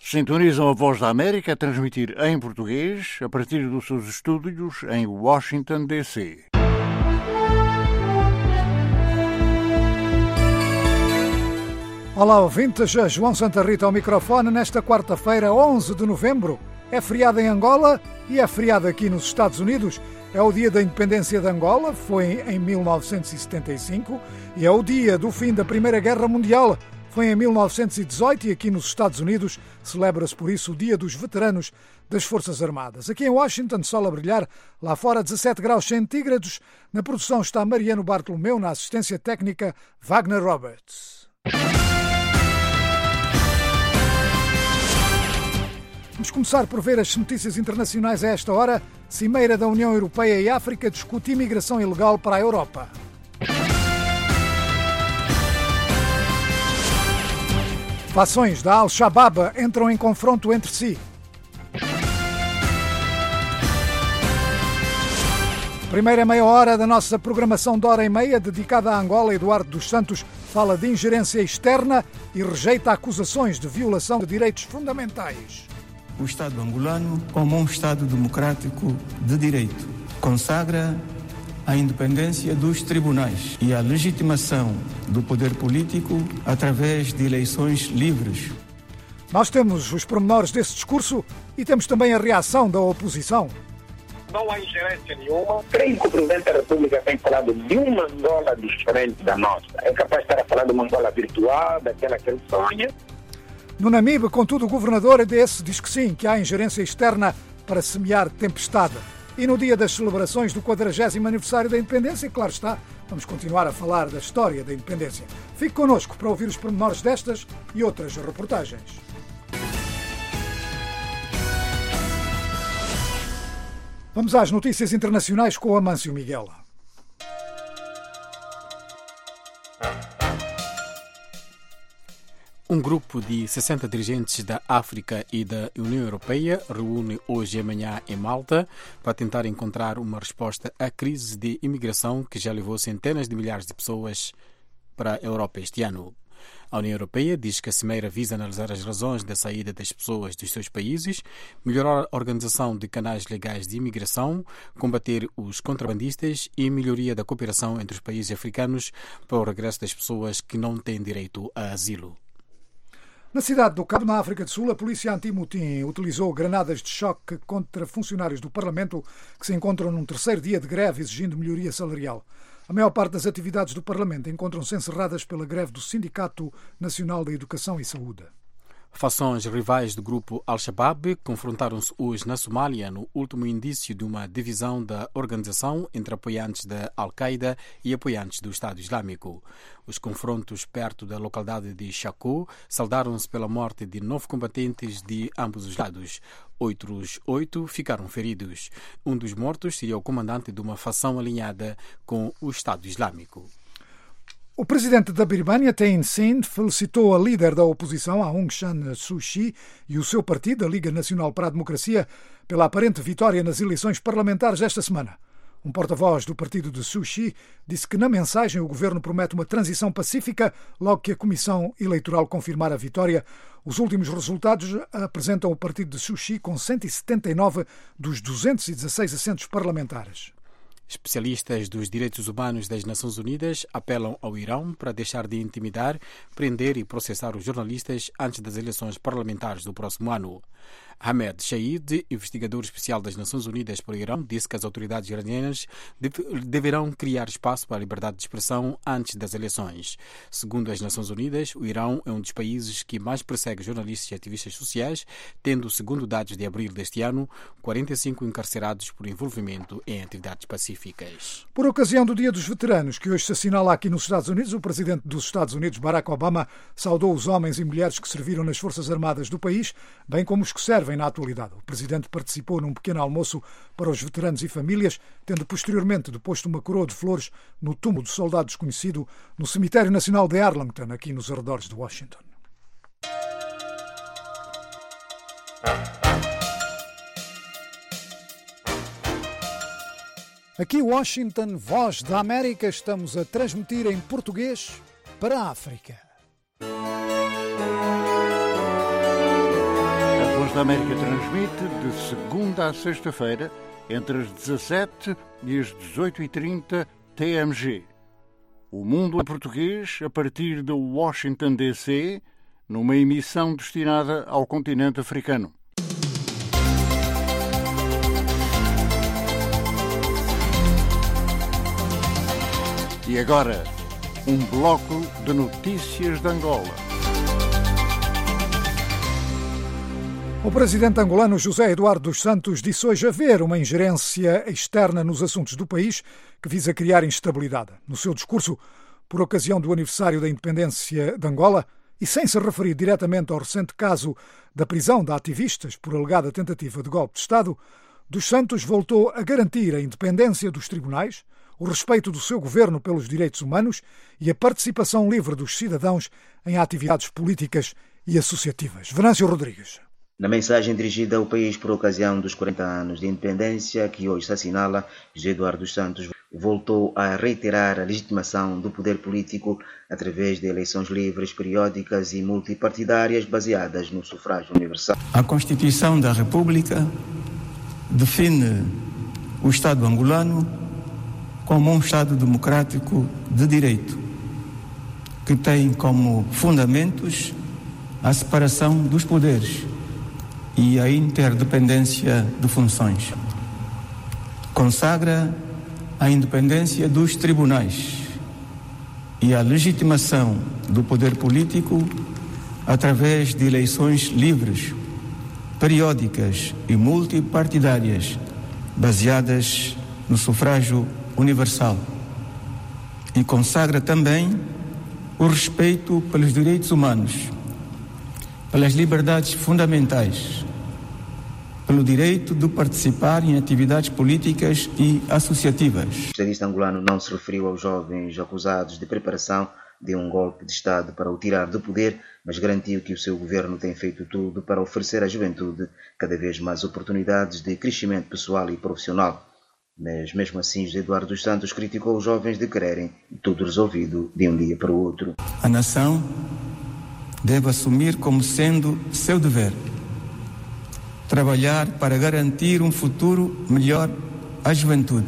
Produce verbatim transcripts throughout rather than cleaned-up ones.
Sintonizam a Voz da América a transmitir em português a partir dos seus estúdios em Washington, D C Olá, ouvintes. João Santa Rita ao microfone. Nesta quarta-feira, onze de novembro, é feriado em Angola e é feriado aqui nos Estados Unidos. É o dia da independência de Angola, foi em mil novecentos e setenta e cinco, e é o dia do fim da Primeira Guerra Mundial, foi em mil novecentos e dezoito, e aqui nos Estados Unidos celebra-se por isso o Dia dos Veteranos das Forças Armadas. Aqui em Washington, sol a brilhar, lá fora dezessete graus centígrados. Na produção está Mariano Bartolomeu, na assistência técnica Wagner Roberts. Vamos começar por ver as notícias internacionais a esta hora. Cimeira da União Europeia e África discute imigração ilegal para a Europa. Fações da Al-Shabaab entram em confronto entre si. Primeira meia hora da nossa programação de hora e meia, dedicada a Angola. Eduardo dos Santos fala de ingerência externa e rejeita acusações de violação de direitos fundamentais. O Estado angolano, como um Estado democrático de direito, consagra a independência dos tribunais e a legitimação do poder político através de eleições livres. Nós temos os pormenores desse discurso e temos também a reação da oposição. Não há ingerência nenhuma. Creio que o Presidente da República tem falado de uma Angola diferente da nossa. É capaz de estar a falar de uma Angola virtual, daquela que ele sonha. No Namibe, contudo, o governador desse diz que sim, que há ingerência externa para semear tempestade. E no dia das celebrações do quadragésimo aniversário da independência, claro está, vamos continuar a falar da história da independência. Fique connosco para ouvir os pormenores destas e outras reportagens. Vamos às notícias internacionais com o Amâncio Miguel. Um grupo de sessenta dirigentes da África e da União Europeia reúne hoje e amanhã em Malta para tentar encontrar uma resposta à crise de imigração que já levou centenas de milhares de pessoas para a Europa este ano. A União Europeia diz que a cimeira visa analisar as razões da saída das pessoas dos seus países, melhorar a organização de canais legais de imigração, combater os contrabandistas e melhoria da cooperação entre os países africanos para o regresso das pessoas que não têm direito a asilo. Na cidade do Cabo, na África do Sul, a polícia anti-motim utilizou granadas de choque contra funcionários do Parlamento que se encontram num terceiro dia de greve exigindo melhoria salarial. A maior parte das atividades do Parlamento encontram-se encerradas pela greve do Sindicato Nacional da Educação e Saúde. Fações rivais do grupo Al-Shabaab confrontaram-se hoje na Somália no último indício de uma divisão da organização entre apoiantes da Al-Qaeda e apoiantes do Estado Islâmico. Os confrontos perto da localidade de Chako saldaram-se pela morte de nove combatentes de ambos os lados. Outros oito ficaram feridos. Um dos mortos seria o comandante de uma fação alinhada com o Estado Islâmico. O presidente da Birmânia, Thein Sein, felicitou a líder da oposição, Aung San Suu Kyi, e o seu partido, a Liga Nacional para a Democracia, pela aparente vitória nas eleições parlamentares esta semana. Um porta-voz do partido de Suu Kyi disse que na mensagem o governo promete uma transição pacífica logo que a Comissão Eleitoral confirmar a vitória. Os últimos resultados apresentam o partido de Suu Kyi com cento e setenta e nove dos duzentos e dezesseis assentos parlamentares. Especialistas dos direitos humanos das Nações Unidas apelam ao Irão para deixar de intimidar, prender e processar os jornalistas antes das eleições parlamentares do próximo ano. Ahmed Shaid, investigador especial das Nações Unidas para o Irão, disse que as autoridades iranianas deverão criar espaço para a liberdade de expressão antes das eleições. Segundo as Nações Unidas, o Irão é um dos países que mais persegue jornalistas e ativistas sociais, tendo, segundo dados de abril deste ano, quarenta e cinco encarcerados por envolvimento em atividades pacíficas. Por ocasião do Dia dos Veteranos, que hoje se assinala aqui nos Estados Unidos, o presidente dos Estados Unidos, Barack Obama, saudou os homens e mulheres que serviram nas Forças Armadas do país, bem como os que servem na atualidade. O presidente participou num pequeno almoço para os veteranos e famílias, tendo posteriormente deposto uma coroa de flores no túmulo do soldado desconhecido no Cemitério Nacional de Arlington, aqui nos arredores de Washington. Aqui Washington, Voz da América, estamos a transmitir em português para a África. da América transmite de segunda a sexta-feira, entre as dezassete e as dezoito e trinta T M G. O Mundo em Português, a partir de Washington, D C, numa emissão destinada ao continente africano. E agora, um bloco de notícias de Angola. O presidente angolano José Eduardo dos Santos disse hoje haver uma ingerência externa nos assuntos do país que visa criar instabilidade. No seu discurso, por ocasião do aniversário da independência de Angola, e sem se referir diretamente ao recente caso da prisão de ativistas por alegada tentativa de golpe de Estado, dos Santos voltou a garantir a independência dos tribunais, o respeito do seu governo pelos direitos humanos e a participação livre dos cidadãos em atividades políticas e associativas. Venâncio Rodrigues. Na mensagem dirigida ao país por ocasião dos quarenta anos de independência, que hoje se assinala, José Eduardo dos Santos voltou a reiterar a legitimação do poder político através de eleições livres, periódicas e multipartidárias baseadas no sufrágio universal. A Constituição da República define o Estado angolano como um Estado democrático de direito, que tem como fundamentos a separação dos poderes e a interdependência de funções. Consagra a independência dos tribunais e a legitimação do poder político através de eleições livres, periódicas e multipartidárias, baseadas no sufrágio universal. E consagra também o respeito pelos direitos humanos, pelas liberdades fundamentais, pelo direito de participar em atividades políticas e associativas. O estadista angolano não se referiu aos jovens acusados de preparação de um golpe de Estado para o tirar do poder, mas garantiu que o seu governo tem feito tudo para oferecer à juventude cada vez mais oportunidades de crescimento pessoal e profissional. Mas mesmo assim, José Eduardo dos Santos criticou os jovens de quererem tudo resolvido de um dia para o outro. A nação deve assumir como sendo seu dever trabalhar para garantir um futuro melhor à juventude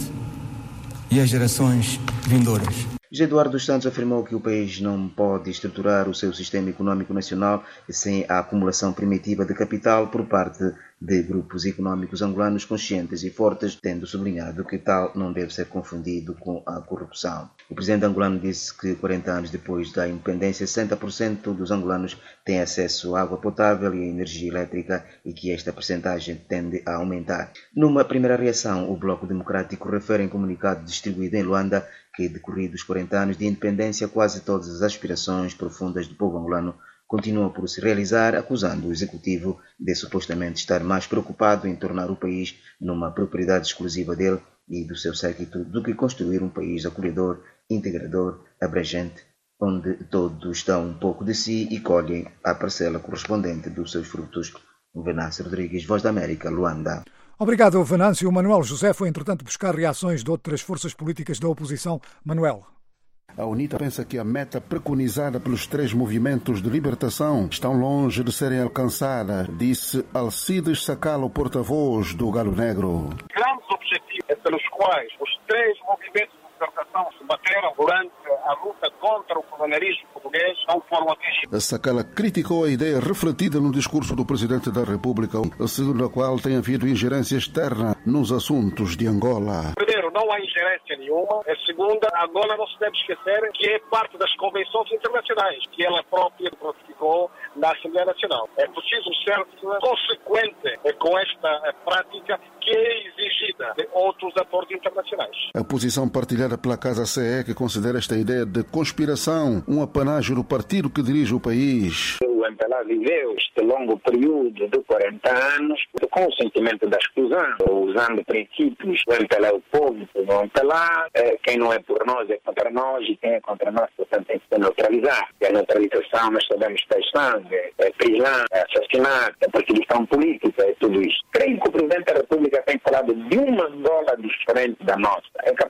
e às gerações vindouras. José Eduardo dos Santos afirmou que o país não pode estruturar o seu sistema econômico nacional sem a acumulação primitiva de capital por parte de grupos econômicos angolanos conscientes e fortes, tendo sublinhado que tal não deve ser confundido com a corrupção. O presidente angolano disse que quarenta anos depois da independência, sessenta por cento dos angolanos têm acesso à água potável e à energia elétrica e que esta percentagem tende a aumentar. Numa primeira reação, o Bloco Democrático refere em comunicado distribuído em Luanda que, decorridos quarenta anos de independência, quase todas as aspirações profundas do povo angolano continuam por se realizar, acusando o executivo de supostamente estar mais preocupado em tornar o país numa propriedade exclusiva dele e do seu séquito do que construir um país acolhedor, integrador, abrangente, onde todos dão um pouco de si e colhem a parcela correspondente dos seus frutos. Venâncio Rodrigues, Voz da América, Luanda. Obrigado, Venâncio. O Manuel José foi, entretanto, buscar reações de outras forças políticas da oposição. Manuel. A UNITA pensa que a meta preconizada pelos três movimentos de libertação estão longe de serem alcançadas, disse Alcides Sacalo, porta-voz do Galo Negro. Grandes objetivos pelos quais os três movimentos de libertação se bateram durante a luta contra o colonialismo português não foram atingidos. Sacala criticou a ideia refletida no discurso do Presidente da República, segundo a qual tem havido ingerência externa nos assuntos de Angola. Primeiro, não há ingerência nenhuma. A segunda, Angola não se deve esquecer que é parte das convenções internacionais que ela própria ratificou na Assembleia Nacional. É preciso ser consequente com esta prática que é exigida de outros atores internacionais. A posição partilhada pela Casa C E, que considera esta ideia de conspiração um apanágio do partido que dirige o país. O M P L A viveu este longo período de quarenta anos com o sentimento da exclusão, usando princípios. O M P L A é o povo, o M P L A, quem não é por nós é contra nós e quem é contra nós, portanto, tem que ser neutralizado. E a neutralização, nós sabemos que é sangue, é prisão, é assassinato, é perseguição política, é tudo isso. Creio que o Presidente da República tem falado de uma Angola diferente da nossa. É capaz de estar a falar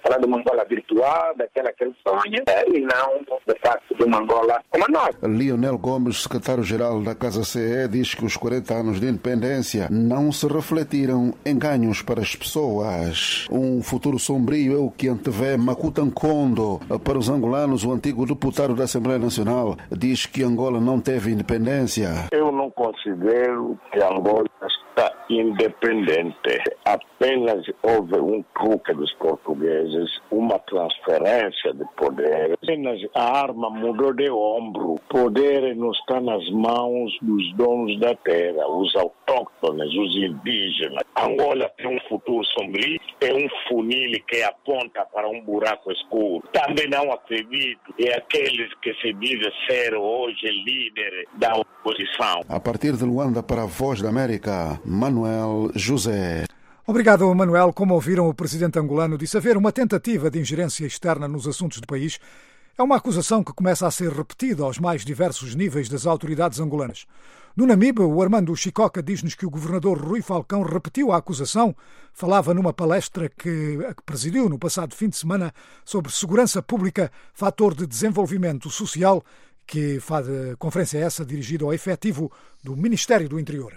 falar de uma Angola virtual, daquela que ele sonha, e não, de facto, de uma Angola como a nossa. Lionel Gomes, secretário-geral da Casa C E, diz que os quarenta anos de independência não se refletiram em ganhos para as pessoas. Um futuro sombrio é o que antevê Makuta Nkondo. Para os angolanos, o antigo deputado da Assembleia Nacional diz que Angola não teve independência. Eu não considero que Angola está independente. Apenas houve um truque dos portugueses, uma transferência de poder. Apenas a arma mudou de ombro. O poder não está nas mãos dos donos da terra, os autóctones, os indígenas. Angola tem um futuro sombrio, é um funil que aponta para um buraco escuro. Também não acredito em aqueles que se dizem ser hoje líder da oposição. A partir de Luanda para a Voz da América, Manuel José. Obrigado, Manuel. Como ouviram, o presidente angolano disse haver uma tentativa de ingerência externa nos assuntos do país. É uma acusação que começa a ser repetida aos mais diversos níveis das autoridades angolanas. No Namibe, o Armando Chicoca diz-nos que o governador Rui Falcão repetiu a acusação. Falava numa palestra que, que presidiu no passado fim de semana sobre segurança pública, fator de desenvolvimento social, que faz a conferência essa dirigida ao efetivo do Ministério do Interior.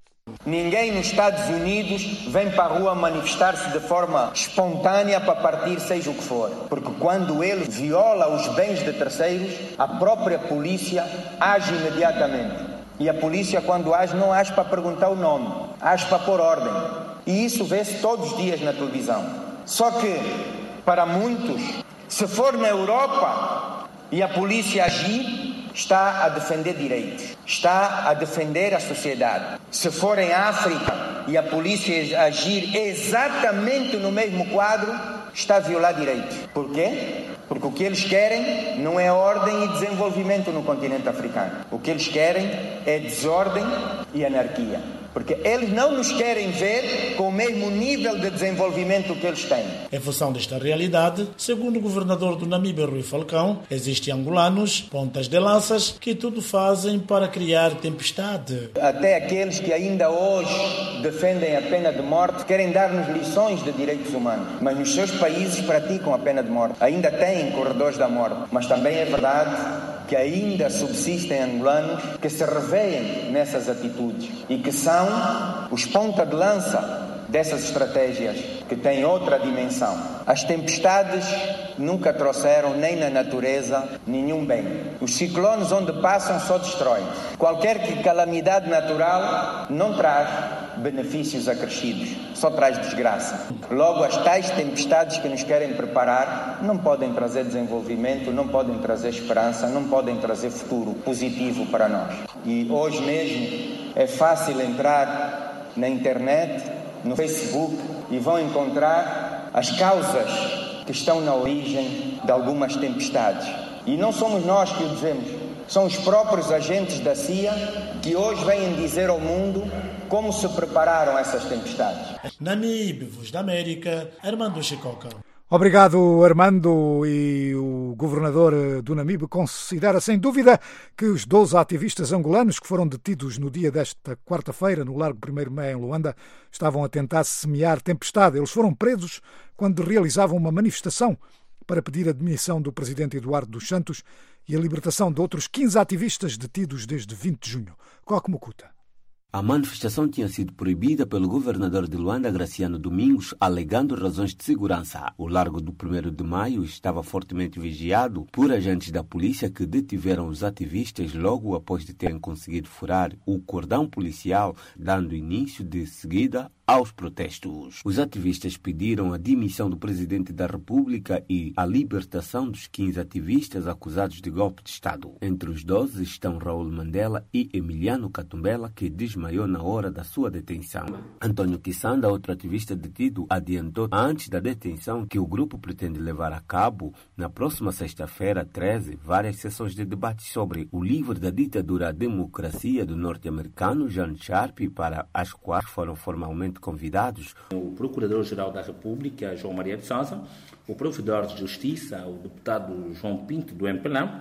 Ninguém nos Estados Unidos vem para a rua manifestar-se de forma espontânea para partir seja o que for. Porque quando ele viola os bens de terceiros, a própria polícia age imediatamente. E a polícia, quando age, não age para perguntar o nome, age para pôr ordem. E isso vê-se todos os dias na televisão. Só que, para muitos, se for na Europa e a polícia agir, está a defender direitos, está a defender a sociedade. Se for em África e a polícia agir exatamente no mesmo quadro, está a violar direitos. Por quê? Porque o que eles querem não é ordem e desenvolvimento no continente africano. O que eles querem é desordem e anarquia. Porque eles não nos querem ver com o mesmo nível de desenvolvimento que eles têm. Em função desta realidade, segundo o governador do Namibe, Rui Falcão, existem angolanos, pontas de lanças, que tudo fazem para criar tempestade. Até aqueles que ainda hoje defendem a pena de morte querem dar-nos lições de direitos humanos. Mas nos seus países praticam a pena de morte. Ainda têm corredores da morte. Mas também é verdade que ainda subsistem angolanos que se revêem nessas atitudes e que são os ponta de lança dessas estratégias que têm outra dimensão. As tempestades nunca trouxeram nem na natureza nenhum bem. Os ciclones onde passam só destroem. Qualquer calamidade natural não traz benefícios acrescidos, só traz desgraça. Logo, as tais tempestades que nos querem preparar não podem trazer desenvolvimento, não podem trazer esperança, não podem trazer futuro positivo para nós. E hoje mesmo é fácil entrar na internet, no Facebook, e vão encontrar as causas que estão na origem de algumas tempestades. E não somos nós que o dizemos, são os próprios agentes da C I A que hoje vêm dizer ao mundo como se prepararam essas tempestades. Namibe, Voz da América, Armando Chicoca. Obrigado, Armando. E o governador do Namibe considera sem dúvida que os doze ativistas angolanos que foram detidos no dia desta quarta-feira no Largo primeiro de Maio, em Luanda, estavam a tentar semear tempestade. Eles foram presos quando realizavam uma manifestação para pedir a demissão do presidente Eduardo dos Santos e a libertação de outros quinze ativistas detidos desde vinte de junho. Coque Mukuta. A manifestação tinha sido proibida pelo governador de Luanda, Graciano Domingos, alegando razões de segurança. O Largo do primeiro de Maio estava fortemente vigiado por agentes da polícia que detiveram os ativistas logo após de terem conseguido furar o cordão policial, dando início de seguida aos protestos. Os ativistas pediram a demissão do presidente da República e a libertação dos quinze ativistas acusados de golpe de Estado. Entre os doze estão Raul Mandela e Emiliano Katumbela, que desmaiou na hora da sua detenção. Antônio Kisanda, outro ativista detido, adiantou antes da detenção que o grupo pretende levar a cabo, na próxima sexta-feira, treze, várias sessões de debate sobre o livro da ditadura à democracia do norte-americano John Sharp, para as quais foram formalmente convidados o Procurador-Geral da República, João Maria de Sousa, o Provedor de Justiça, o deputado João Pinto, do M P L A,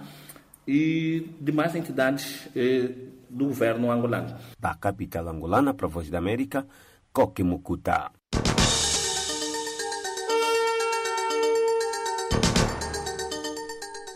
e demais entidades eh, do governo angolano. Da capital angolana, para a Voz da América, Coque Mukuta.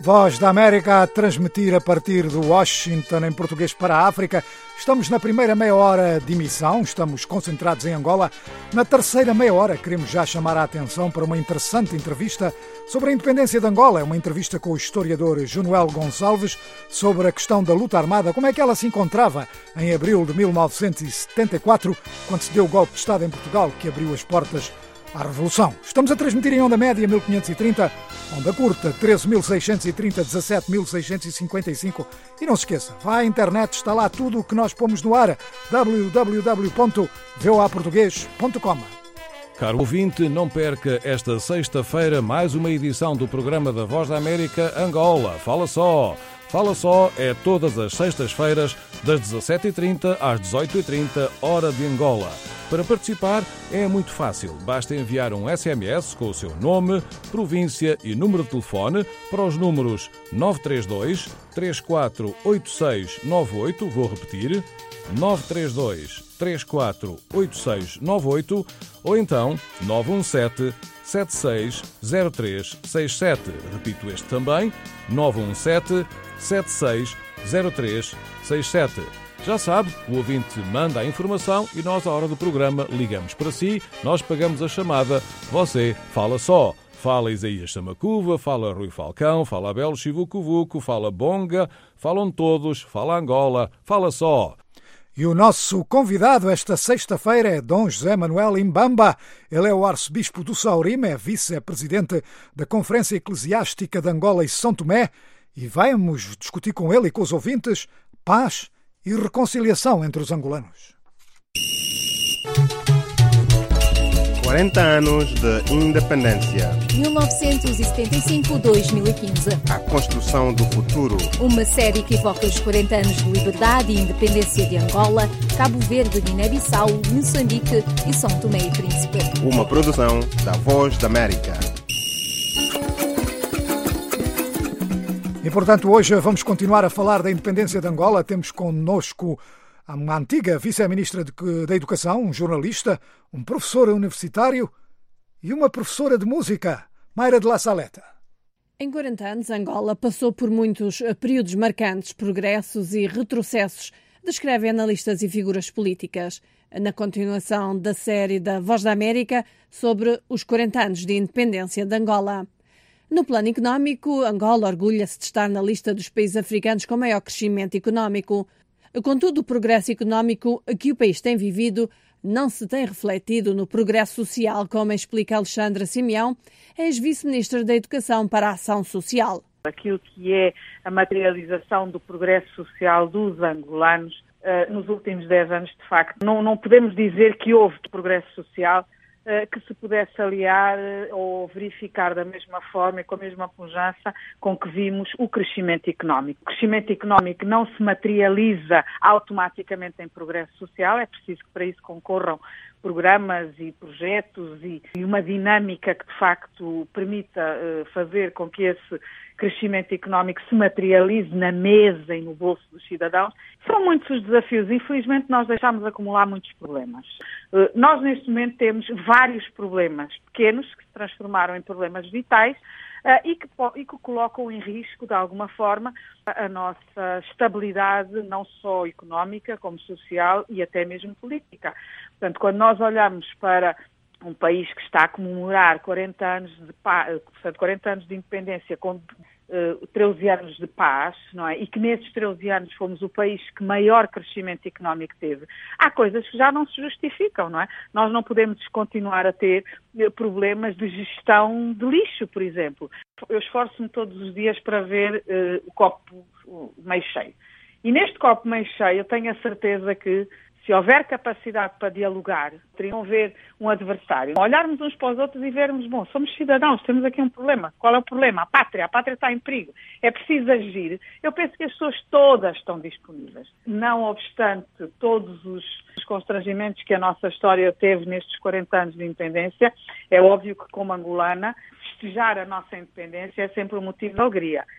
Voz da América a transmitir a partir de Washington em português para a África. Estamos na primeira meia hora de emissão, estamos concentrados em Angola. Na terceira meia hora queremos já chamar a atenção para uma interessante entrevista sobre a independência de Angola. É uma entrevista com o historiador Jonuel Gonçalves sobre a questão da luta armada, como é que ela se encontrava em abril de mil novecentos e setenta e quatro, quando se deu o golpe de Estado em Portugal, que abriu as portas à Revolução. Estamos a transmitir em onda média mil quinhentos e trinta, onda curta treze mil seiscentos e trinta, dezassete mil seiscentos e cinquenta e cinco. E não se esqueça, vá à internet, está lá tudo o que nós pomos no ar, w w w ponto voa português ponto com. Caro ouvinte, não perca esta sexta-feira mais uma edição do programa da Voz da América Angola. Fala só! Fala só é todas as sextas-feiras, das dezassete e trinta às dezoito e trinta, hora de Angola. Para participar é muito fácil. Basta enviar um S M S com o seu nome, província e número de telefone para os números nove três dois, três quatro oito seis nove oito, vou repetir, nove três dois, três quatro oito seis nove oito, ou então nove um sete, sete seis zero três seis sete. Repito este também, nove um sete, sete seis zero três seis sete. Já sabe, o ouvinte manda a informação e nós, à hora do programa, ligamos para si, nós pagamos a chamada, você fala só. Fala Isaías Samacuva, fala Rui Falcão, fala Abel Chivucovuco, fala Bonga, falam todos, fala Angola, fala só. E o nosso convidado esta sexta-feira é Dom José Manuel Imbamba. Ele é o arcebispo do Saurima, é vice-presidente da Conferência Eclesiástica de Angola e São Tomé, e vamos discutir com ele e com os ouvintes paz e reconciliação entre os angolanos. quarenta anos de independência. mil novecentos e setenta e cinco a dois mil e quinze. A construção do futuro. Uma série que evoca os quarenta anos de liberdade e independência de Angola, Cabo Verde, Guiné-Bissau, Moçambique e São Tomé e Príncipe. Uma produção da Voz da América. E, portanto, hoje vamos continuar a falar da independência de Angola. Temos connosco uma antiga vice-ministra da Educação, um jornalista, um professor universitário e uma professora de música, Mayra de la Saleta. Em quarenta anos, Angola passou por muitos períodos marcantes, progressos e retrocessos, descrevem analistas e figuras políticas. Na continuação da série da Voz da América sobre os quarenta anos de independência de Angola. No plano económico, Angola orgulha-se de estar na lista dos países africanos com maior crescimento económico. Contudo, o progresso económico que o país tem vivido não se tem refletido no progresso social, como explica Alexandra Simeão, ex-vice-ministra da Educação para a Ação Social. Aquilo que é a materialização do progresso social dos angolanos uh, nos últimos dez anos, de facto, não, não podemos dizer que houve progresso social que se pudesse aliar ou verificar da mesma forma e com a mesma pujança com que vimos o crescimento económico. O crescimento económico não se materializa automaticamente em progresso social, é preciso que para isso concorram programas e projetos e, e uma dinâmica que de facto permita uh, fazer com que esse crescimento económico se materialize na mesa e no bolso dos cidadãos. São muitos os desafios. Infelizmente nós deixamos acumular muitos problemas. Uh, nós neste momento temos vários problemas pequenos que se transformaram em problemas vitais uh, e, que, e que colocam em risco de alguma forma a, a nossa estabilidade não só económica como social e até mesmo política. Portanto, quando nós olhamos para um país que está a comemorar quarenta anos de paz, portanto, quarenta anos de independência com uh, treze anos de paz, não é? E que nesses treze anos fomos o país que maior crescimento económico teve, há coisas que já não se justificam, não é? Nós não podemos continuar a ter uh, problemas de gestão de lixo, por exemplo. Eu esforço-me todos os dias para ver uh, o copo uh, meio cheio. E neste copo meio cheio eu tenho a certeza que se houver capacidade para dialogar, teriam a ver um adversário, olharmos uns para os outros e vermos, bom, somos cidadãos, temos aqui um problema. Qual é o problema? A pátria. A pátria está em perigo. É preciso agir. Eu penso que as pessoas todas estão disponíveis. Não obstante todos os constrangimentos que a nossa história teve nestes quarenta anos de independência, é óbvio que, como angolana, festejar a nossa independência é sempre um motivo de alegria.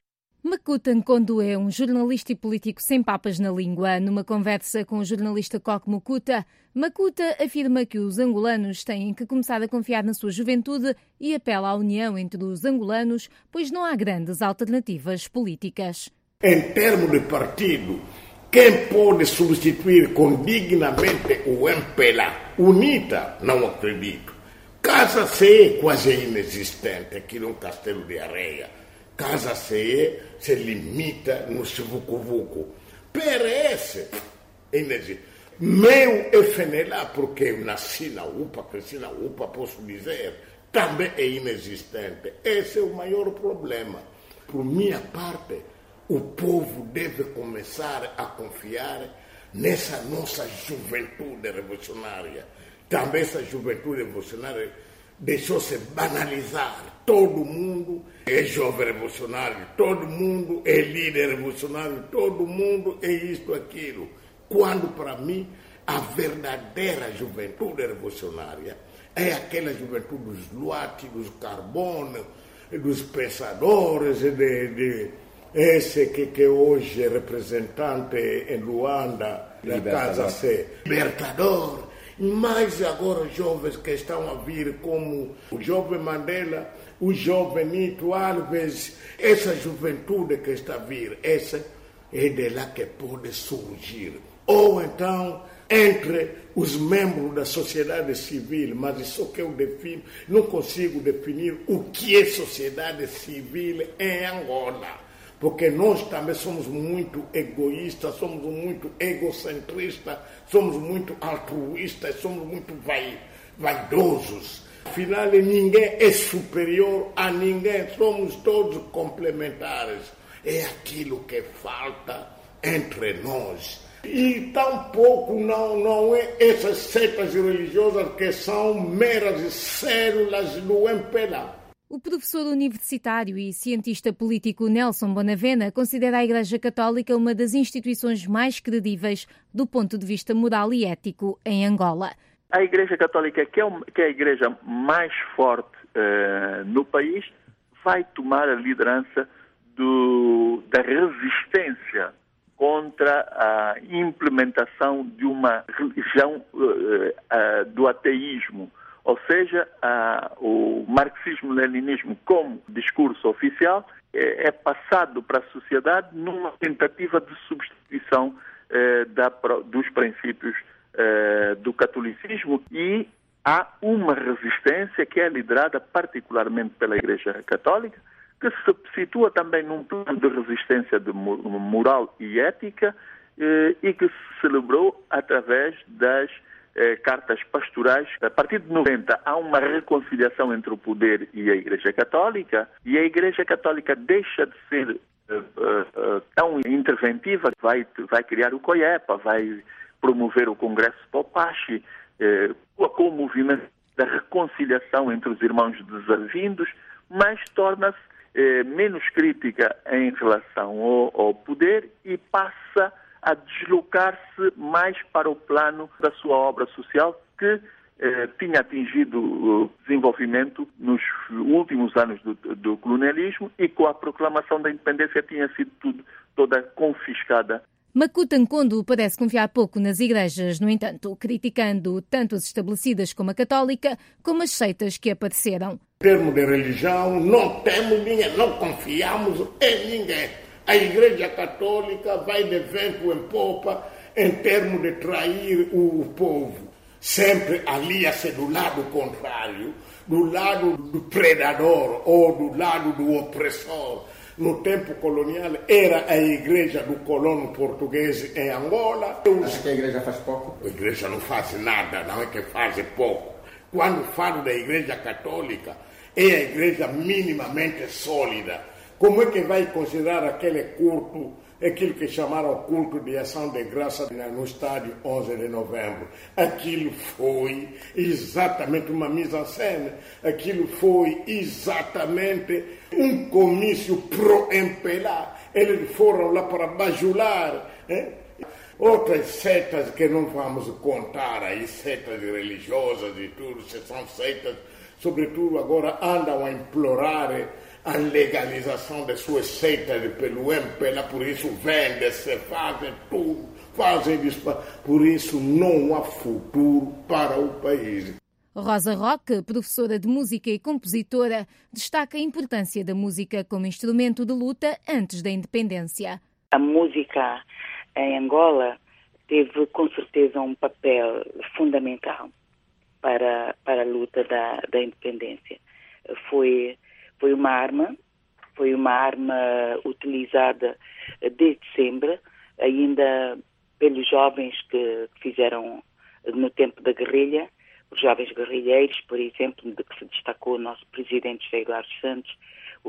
Makuta Nkondo é um jornalista e político sem papas na língua. Numa conversa com o jornalista Coque Makuta, Makuta afirma que os angolanos têm que começar a confiar na sua juventude e apela à união entre os angolanos, pois não há grandes alternativas políticas. Em termos de partido, quem pode substituir condignamente o M P L A? UNITA, não acredito. Casa C E quase é inexistente, aqui no Castelo de Areia. Casa C E se limita no Vucu-Vucu. P R S é inexistente. Meu F N L A, porque eu nasci na U P A, cresci na U P A, posso dizer, também é inexistente. Esse é o maior problema. Por minha parte, o povo deve começar a confiar nessa nossa juventude revolucionária. Também essa juventude revolucionária deixou-se banalizar. Todo mundo é jovem revolucionário, todo mundo é líder revolucionário, todo mundo é isto, aquilo. Quando, para mim, a verdadeira juventude revolucionária é aquela juventude dos Luati, dos Carbono, dos pensadores, de, de esse que, que hoje é representante em Luanda, da Casa C, libertador. Mas agora os jovens que estão a vir, como o jovem Mandela, o jovem Nito Alves, essa juventude que está a vir, essa é de lá que pode surgir. Ou então, entre os membros da sociedade civil, mas isso que eu defino, não consigo definir o que é sociedade civil em Angola. Porque nós também somos muito egoístas, somos muito egocentristas, somos muito altruístas, somos muito vai, vaidosos. Afinal, ninguém é superior a ninguém, somos todos complementares. É aquilo que falta entre nós. E tampouco não, não é essas seitas religiosas que são meras células do M P L A. O professor universitário e cientista político Nelson Bonavena considera a Igreja Católica uma das instituições mais credíveis do ponto de vista moral e ético em Angola. A Igreja Católica, que é, que é a igreja mais forte uh, no país, vai tomar a liderança do, da resistência contra a implementação de uma religião uh, uh, do ateísmo. Ou seja, a, o marxismo-leninismo como discurso oficial é, é passado para a sociedade numa tentativa de substituição eh, da, dos princípios eh, do catolicismo, e há uma resistência que é liderada particularmente pela Igreja Católica, que se situa também num plano de resistência de moral e ética eh, e que se celebrou através das cartas pastorais. A partir de noventa há uma reconciliação entre o poder e a Igreja Católica, e a Igreja Católica deixa de ser uh, uh, tão interventiva, vai, vai criar o COIEPA, vai promover o Congresso Popachi, uh, com o movimento da reconciliação entre os irmãos desavindos, mas torna-se uh, menos crítica em relação ao, ao poder e passa a deslocar-se mais para o plano da sua obra social, que eh, tinha atingido o desenvolvimento nos últimos anos do, do colonialismo, e com a proclamação da independência tinha sido tudo, toda confiscada. Makuta Nkondo parece confiar pouco nas igrejas, no entanto, criticando tanto as estabelecidas como a católica, como as seitas que apareceram. Em termos de religião, não temos ninguém, não confiamos em ninguém. A Igreja Católica vai de vento em popa em termos de trair o povo. Sempre alia-se do lado contrário, do lado do predador ou do lado do opressor. No tempo colonial era a Igreja do colono português em Angola. Acho que a Igreja faz pouco? A Igreja não faz nada, não é que faz pouco. Quando falo da Igreja Católica, é a Igreja minimamente sólida. Como é que vai considerar aquele culto, aquilo que chamaram culto de ação de graça no estádio onze de novembro? Aquilo foi exatamente uma mise-en-scène, aquilo foi exatamente um comício pro-M P L A. Eles foram lá para bajular. Hein? Outras setas que não vamos contar aí, setas religiosas e tudo, se são setas sobretudo agora andam a implorar a legalização das suas seitas pelo M P L A, por isso vendem-se, fazem tudo, fazem disparate. Por isso não há futuro para o país. Rosa Roque, professora de música e compositora, destaca a importância da música como instrumento de luta antes da independência. A música em Angola teve com certeza um papel fundamental para, para a luta da, da independência. Foi, foi uma arma, foi uma arma utilizada desde sempre, ainda pelos jovens que fizeram no tempo da guerrilha, os jovens guerrilheiros, por exemplo, de que se destacou o nosso presidente José Eduardo Santos,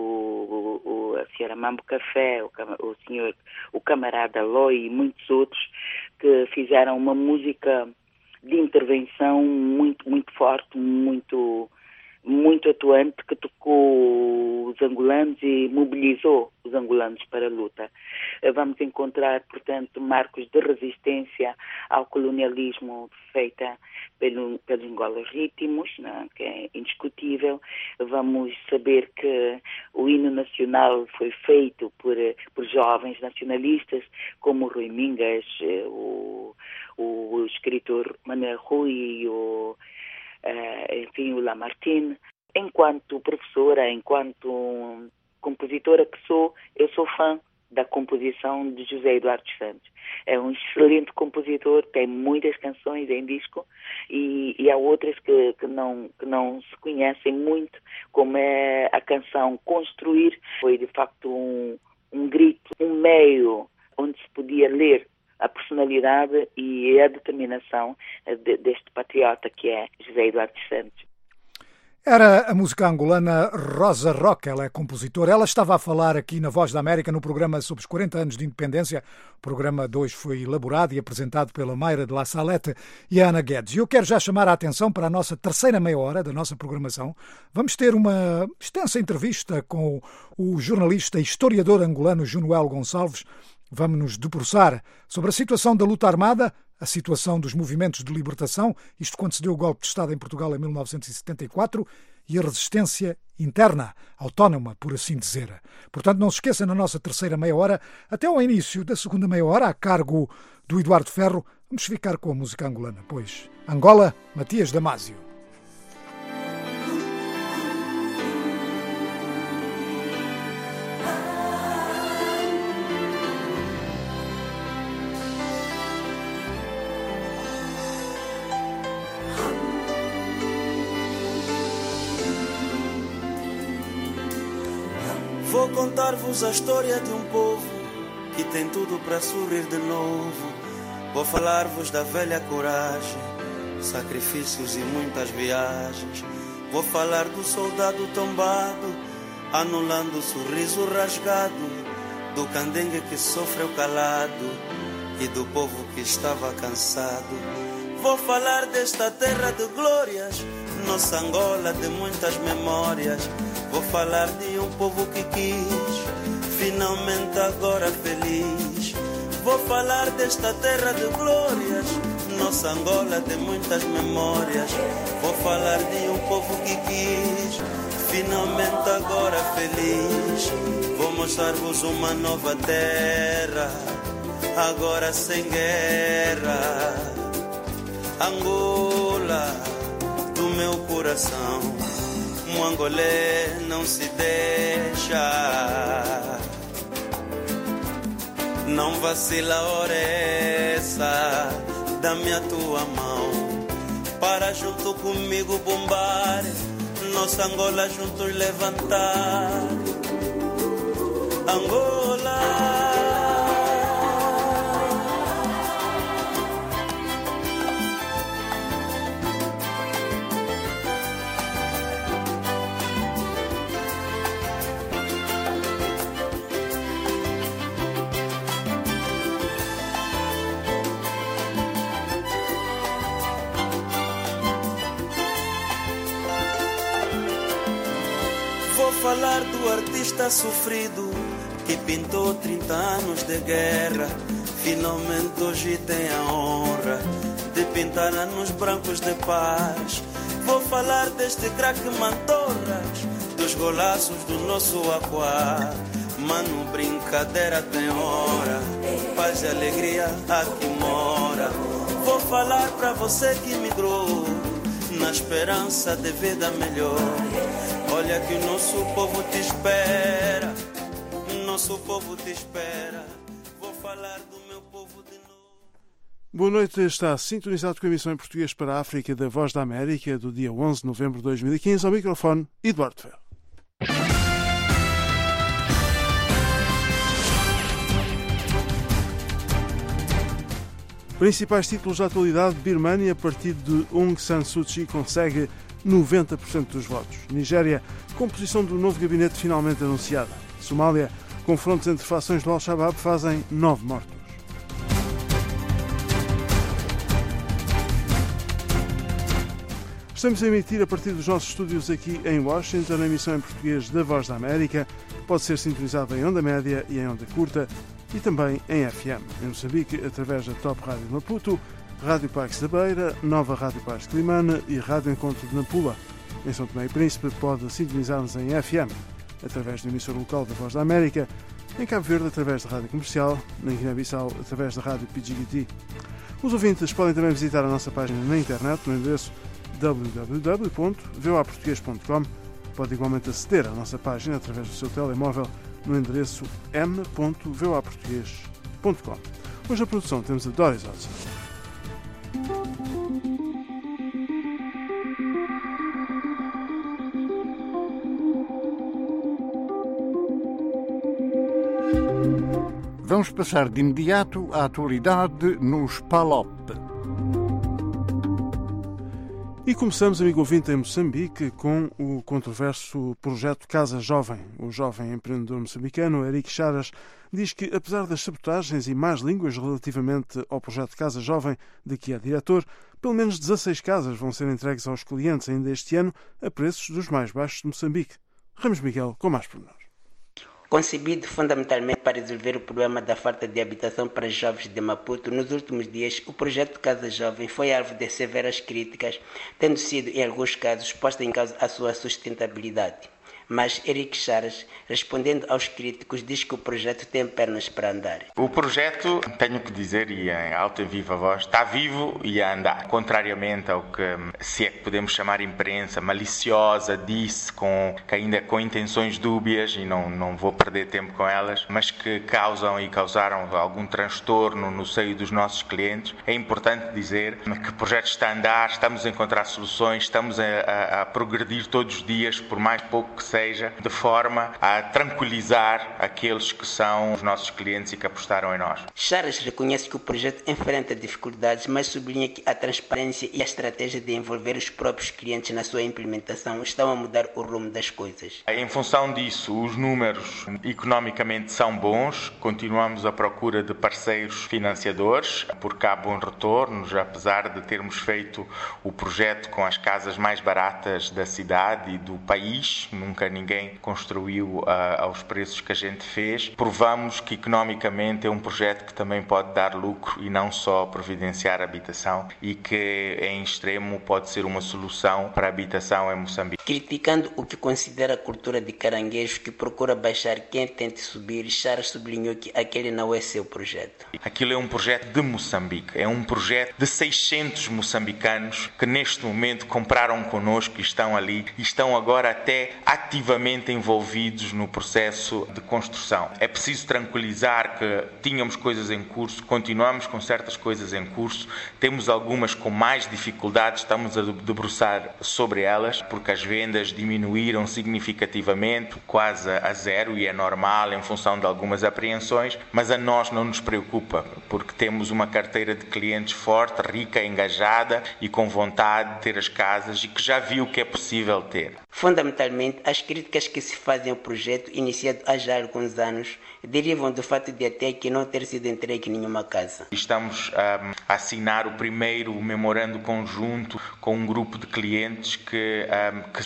o, o, a senhora Mambo Café, o, o senhor, o camarada Loi e muitos outros que fizeram uma música de intervenção muito, muito forte, muito, muito atuante, que tocou os angolanos e mobilizou os angolanos para a luta. Vamos encontrar, portanto, marcos de resistência ao colonialismo feita pelo, pelos Angola Ritmos, né, que é indiscutível. Vamos saber que o hino nacional foi feito por, por jovens nacionalistas, como o Rui Mingas, o, o escritor Manuel Rui, o, uh, enfim, o Lamartine. Enquanto professora, enquanto compositora que sou, eu sou fã da composição de José Eduardo Santos. É um excelente compositor, tem muitas canções em disco e, e há outras que, que, não, que não se conhecem muito, como é a canção Construir. Foi de facto um, um grito, um meio onde se podia ler a personalidade e a determinação de, deste patriota que é José Eduardo Santos. Era a música angolana Rosa Roque, ela é compositora. Ela estava a falar aqui na Voz da América no programa sobre os quarenta anos de independência. O programa de hoje foi elaborado e apresentado pela Mayra de La Salete e a Ana Guedes. E eu quero já chamar a atenção para a nossa terceira meia hora da nossa programação. Vamos ter uma extensa entrevista com o jornalista e historiador angolano Junuel Gonçalves. Vamos nos debruçar sobre a situação da luta armada, a situação dos movimentos de libertação, isto quando se deu o golpe de Estado em Portugal em mil novecentos e setenta e quatro, e a resistência interna, autónoma, por assim dizer. Portanto, não se esqueça, na nossa terceira meia hora, até ao início da segunda meia hora, a cargo do Eduardo Ferro, vamos ficar com a música angolana, pois Angola, Matias Damasio. Vou contar-vos a história de um povo que tem tudo para sorrir de novo. Vou falar-vos da velha coragem, sacrifícios e muitas viagens. Vou falar do soldado tombado, anulando o sorriso rasgado, do candengue que sofreu calado e do povo que estava cansado. Vou falar desta terra de glórias, nossa Angola de muitas memórias. Vou falar de um povo que quis, finalmente agora feliz. Vou falar desta terra de glórias, nossa Angola de muitas memórias. Vou falar de um povo que quis, finalmente agora feliz. Vou mostrar-vos uma nova terra, agora sem guerra. Angola do meu coração, um angolé não se deixa. Não vacila, hora essa, dá-me a tua mão, para junto comigo bombar, nossa Angola juntos levantar. Angola. Falar do artista sofrido que pintou trinta anos de guerra. Finalmente hoje tem a honra de pintar anos brancos de paz. Vou falar deste craque Mantorras, dos golaços do nosso Aquá. Mano, brincadeira tem hora, paz e alegria aqui mora. Vou falar pra você que migrou, na esperança de vida melhor. Olha que o nosso povo te espera, nosso povo te espera. Vou falar do meu povo de novo. Boa noite, está sintonizado com a emissão em português para a África da Voz da América do dia onze de novembro de dois mil e quinze. Ao microfone, Eduardo Ferro. Principais títulos da atualidade: Birmânia, partido de Aung San Suu Kyi, consegue noventa por cento dos votos. Nigéria, composição do novo gabinete finalmente anunciada. Somália, confrontos entre fações do Al-Shabaab fazem nove mortos. Estamos a emitir a partir dos nossos estúdios aqui em Washington, a emissão em português da Voz da América. Pode ser sintonizada em onda média e em onda curta e também em F M. Em Moçambique, através da Top Rádio de Maputo, Rádio Pax da Beira, Nova Rádio Paz de Climane e Rádio Encontro de Nampula. Em São Tomé e Príncipe, pode sintonizar-nos em F M, através do emissor local da Voz da América, em Cabo Verde, através da Rádio Comercial, na Guiné-Bissau, através da Rádio P G T. Os ouvintes podem também visitar a nossa página na internet, no endereço w w w ponto v o a português ponto com. Pode igualmente aceder à nossa página através do seu telemóvel no endereço m ponto v o a português ponto com. Hoje na produção temos a Doris Hudson. Vamos passar de imediato à atualidade nos P A L O P. E começamos, amigo ouvinte, em Moçambique, com o controverso projeto Casa Jovem. O jovem empreendedor moçambicano, Eric Charas, diz que, apesar das sabotagens e más línguas relativamente ao projeto Casa Jovem, de que é diretor, pelo menos dezasseis casas vão ser entregues aos clientes ainda este ano a preços dos mais baixos de Moçambique. Ramos Miguel, com mais pormenores. Concebido fundamentalmente para resolver o problema da falta de habitação para jovens de Maputo, nos últimos dias o projeto Casa Jovem foi alvo de severas críticas, tendo sido, em alguns casos, posta em causa a sua sustentabilidade. Mas Eric Charas, respondendo aos críticos, diz que o projeto tem pernas para andar. O projeto, tenho que dizer, e em alta e viva voz, está vivo e a andar. Contrariamente ao que, se é que podemos chamar imprensa maliciosa, disse, com, que ainda com intenções dúbias, e não, não vou perder tempo com elas, mas que causam e causaram algum transtorno no seio dos nossos clientes, é importante dizer que o projeto está a andar, estamos a encontrar soluções, estamos a, a, a progredir todos os dias, por mais pouco que seja, de forma a tranquilizar aqueles que são os nossos clientes e que apostaram em nós. Charas reconhece que o projeto enfrenta dificuldades, mas sublinha que a transparência e a estratégia de envolver os próprios clientes na sua implementação estão a mudar o rumo das coisas. Em função disso, os números economicamente são bons, continuamos à procura de parceiros financiadores, porque há bons retornos, apesar de termos feito o projeto com as casas mais baratas da cidade e do país, nunca ninguém construiu uh, aos preços que a gente fez. Provamos que economicamente é um projeto que também pode dar lucro e não só providenciar habitação, e que em extremo pode ser uma solução para a habitação em Moçambique. Criticando o que considera a cultura de caranguejo que procura baixar quem tente subir, Charas sublinhou que aquele não é seu projeto. Aquilo é um projeto de Moçambique, é um projeto de seiscentos moçambicanos que neste momento compraram connosco e estão ali e estão agora até ativamente envolvidos no processo de construção. É preciso tranquilizar que tínhamos coisas em curso, continuamos com certas coisas em curso, temos algumas com mais dificuldades, estamos a debruçar sobre elas, porque as vendas diminuíram significativamente, quase a zero, e é normal em função de algumas apreensões, mas a nós não nos preocupa, porque temos uma carteira de clientes forte, rica, engajada e com vontade de ter as casas e que já viu que é possível ter. Fundamentalmente, as críticas que se fazem ao projeto, iniciado há já alguns anos, derivam do fato de até que não ter sido entregue nenhuma casa. Estamos um, a assinar o primeiro memorando conjunto com um grupo de clientes que, um, que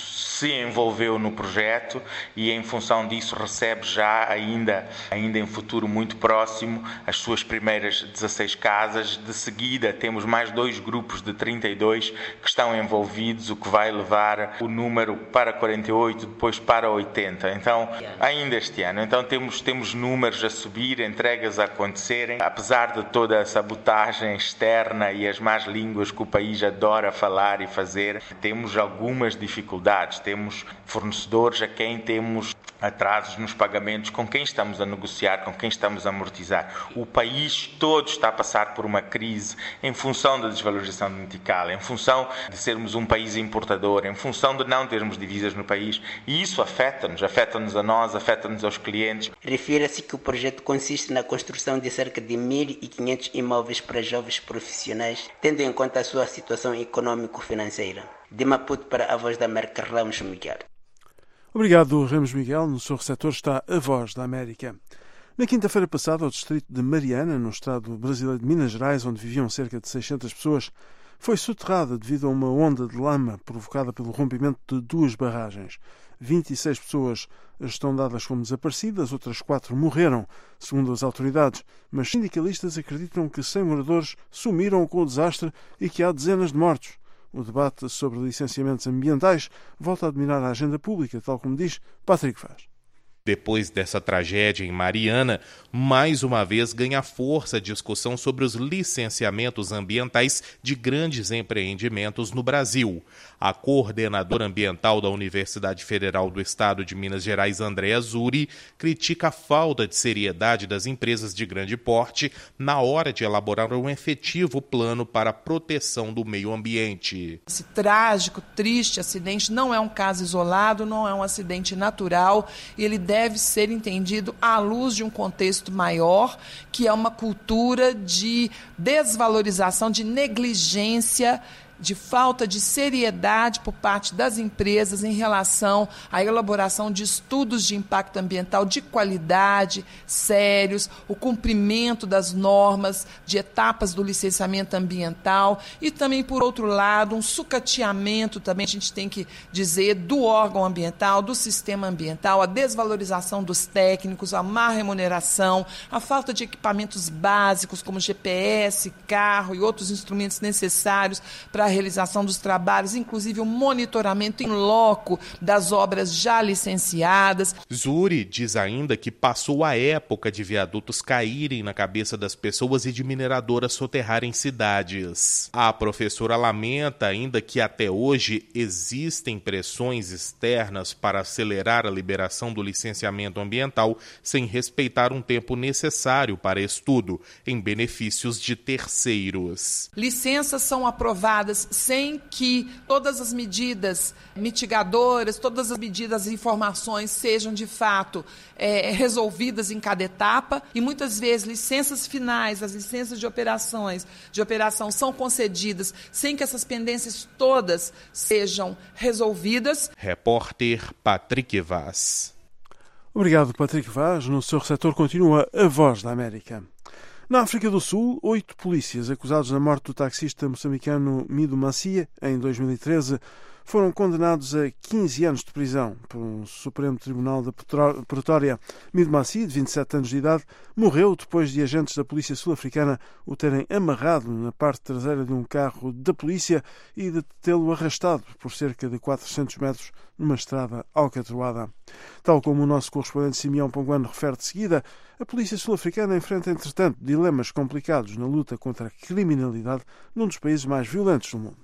se envolveu no projeto e em função disso recebe já ainda, ainda em futuro muito próximo as suas primeiras dezasseis casas. De seguida temos mais dois grupos de trinta e dois que estão envolvidos, o que vai levar o número para quarenta e oito, depois para oitenta. Então, ainda este ano. Então temos, temos números a subir, entregas a acontecerem, apesar de toda a sabotagem externa e as más línguas que o país adora falar e fazer, temos algumas dificuldades. Temos fornecedores a quem temos atrasos nos pagamentos, com quem estamos a negociar, com quem estamos a amortizar. O país todo está a passar por uma crise em função da desvalorização do metical, em função de sermos um país importador, em função de não termos divisas no país, e isso afeta-nos, afeta-nos a nós, afeta-nos aos clientes. Refira-se que o projeto consiste na construção de cerca de mil e quinhentos imóveis para jovens profissionais, tendo em conta a sua situação econômico-financeira. De Maputo para a Voz da América, Ramos Miguel. Obrigado, Ramos Miguel. No seu receptor está a Voz da América. Na quinta-feira passada, o distrito de Mariana, no estado brasileiro de Minas Gerais, onde viviam cerca de seiscentas pessoas, foi soterrada devido a uma onda de lama provocada pelo rompimento de duas barragens. vinte e seis pessoas estão dadas como desaparecidas, outras quatro morreram, segundo as autoridades, mas sindicalistas acreditam que cem moradores sumiram com o desastre e que há dezenas de mortos. O debate sobre licenciamentos ambientais volta a dominar a agenda pública, tal como diz Patrick Vaz. Depois dessa tragédia em Mariana, mais uma vez ganha força a discussão sobre os licenciamentos ambientais de grandes empreendimentos no Brasil. A coordenadora ambiental da Universidade Federal do Estado de Minas Gerais, Andréa Zuri, critica a falta de seriedade das empresas de grande porte na hora de elaborar um efetivo plano para a proteção do meio ambiente. Esse trágico, triste acidente não é um caso isolado, não é um acidente natural, ele deve ser entendido à luz de um contexto maior, que é uma cultura de desvalorização, de negligência, de falta de seriedade por parte das empresas em relação à elaboração de estudos de impacto ambiental de qualidade, sérios, o cumprimento das normas, de etapas do licenciamento ambiental e também, por outro lado, um sucateamento, também a gente tem que dizer, do órgão ambiental, do sistema ambiental, a desvalorização dos técnicos, a má remuneração, a falta de equipamentos básicos como G P S, carro e outros instrumentos necessários para a realização dos trabalhos, inclusive o monitoramento em loco das obras já licenciadas. Zuri diz ainda que passou a época de viadutos caírem na cabeça das pessoas e de mineradoras soterrarem cidades. A professora lamenta ainda que até hoje existem pressões externas para acelerar a liberação do licenciamento ambiental sem respeitar um tempo necessário para estudo, em benefícios de terceiros. Licenças são aprovadas sem que todas as medidas mitigadoras, todas as medidas e informações sejam de fato é, resolvidas em cada etapa, e muitas vezes licenças finais, as licenças de operações, de operação são concedidas sem que essas pendências todas sejam resolvidas. Repórter Patrick Vaz. Obrigado, Patrick Vaz. No seu receptor continua a Voz da América. Na África do Sul, oito polícias acusados da morte do taxista moçambicano Mido Macia, em dois mil e treze, foram condenados a quinze anos de prisão pelo Supremo Tribunal da Pretória. Mido Macia, de vinte e sete anos de idade, morreu depois de agentes da polícia sul-africana o terem amarrado na parte traseira de um carro da polícia e de tê-lo arrastado por cerca de quatrocentos metros numa estrada alcatroada. Tal como o nosso correspondente Simeão Ponguano refere de seguida, a polícia sul-africana enfrenta, entretanto, dilemas complicados na luta contra a criminalidade num dos países mais violentos do mundo.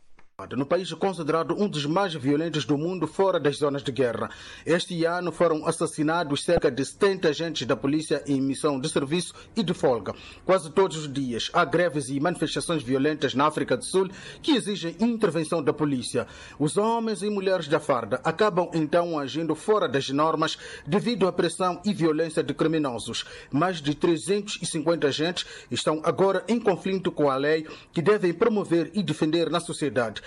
No país considerado um dos mais violentos do mundo fora das zonas de guerra. Este ano foram assassinados cerca de setenta agentes da polícia em missão de serviço e de folga. Quase todos os dias há greves e manifestações violentas na África do Sul que exigem intervenção da polícia. Os homens e mulheres da farda acabam então agindo fora das normas devido à pressão e violência de criminosos. Mais de trezentos e cinquenta agentes estão agora em conflito com a lei que devem promover e defender na sociedade.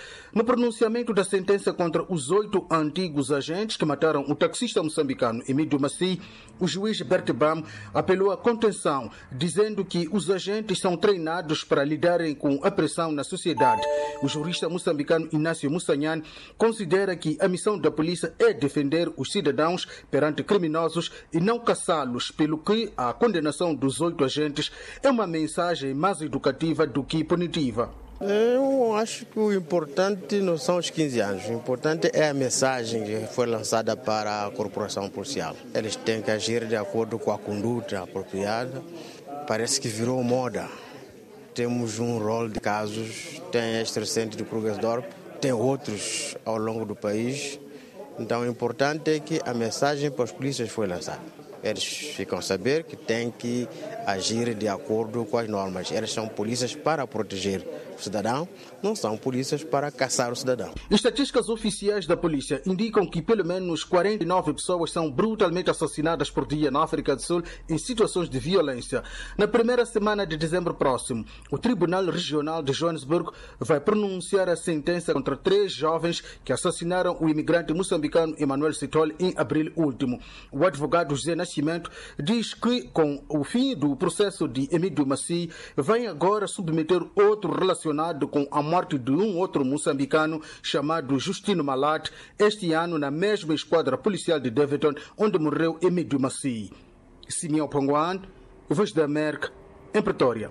No pronunciamento da sentença contra os oito antigos agentes que mataram o taxista moçambicano Emídio Maci, o juiz Bertebam apelou à contenção, dizendo que os agentes são treinados para lidarem com a pressão na sociedade. O jurista moçambicano Inácio Mussanhan considera que a missão da polícia é defender os cidadãos perante criminosos e não caçá-los, pelo que a condenação dos oito agentes é uma mensagem mais educativa do que punitiva. Eu acho que o importante não são os quinze anos, o importante é a mensagem que foi lançada para a corporação policial. Eles têm que agir de acordo com a conduta apropriada. Parece que virou moda. Temos um rol de casos, tem este recente do Krugersdorp, tem outros ao longo do país. Então o importante é que a mensagem para os polícias foi lançada. Eles ficam a saber que têm que agir de acordo com as normas. Eles são polícias para proteger o cidadão, não são polícias para caçar o cidadão. Estatísticas oficiais da polícia indicam que pelo menos quarenta e nove pessoas são brutalmente assassinadas por dia na África do Sul em situações de violência. Na primeira semana de dezembro próximo, o Tribunal Regional de Joanesburgo vai pronunciar a sentença contra três jovens que assassinaram o imigrante moçambicano Emmanuel Sitole em abril último. O advogado José Nascimento diz que, com o fim do processo de Emídio Maci, vai agora submeter outro relacionado com a morte de um outro moçambicano chamado Justino Malat, este ano na mesma esquadra policial de Devon, onde morreu Emídio Maci. Simeão Ponguan, Voz da América, em Pretória.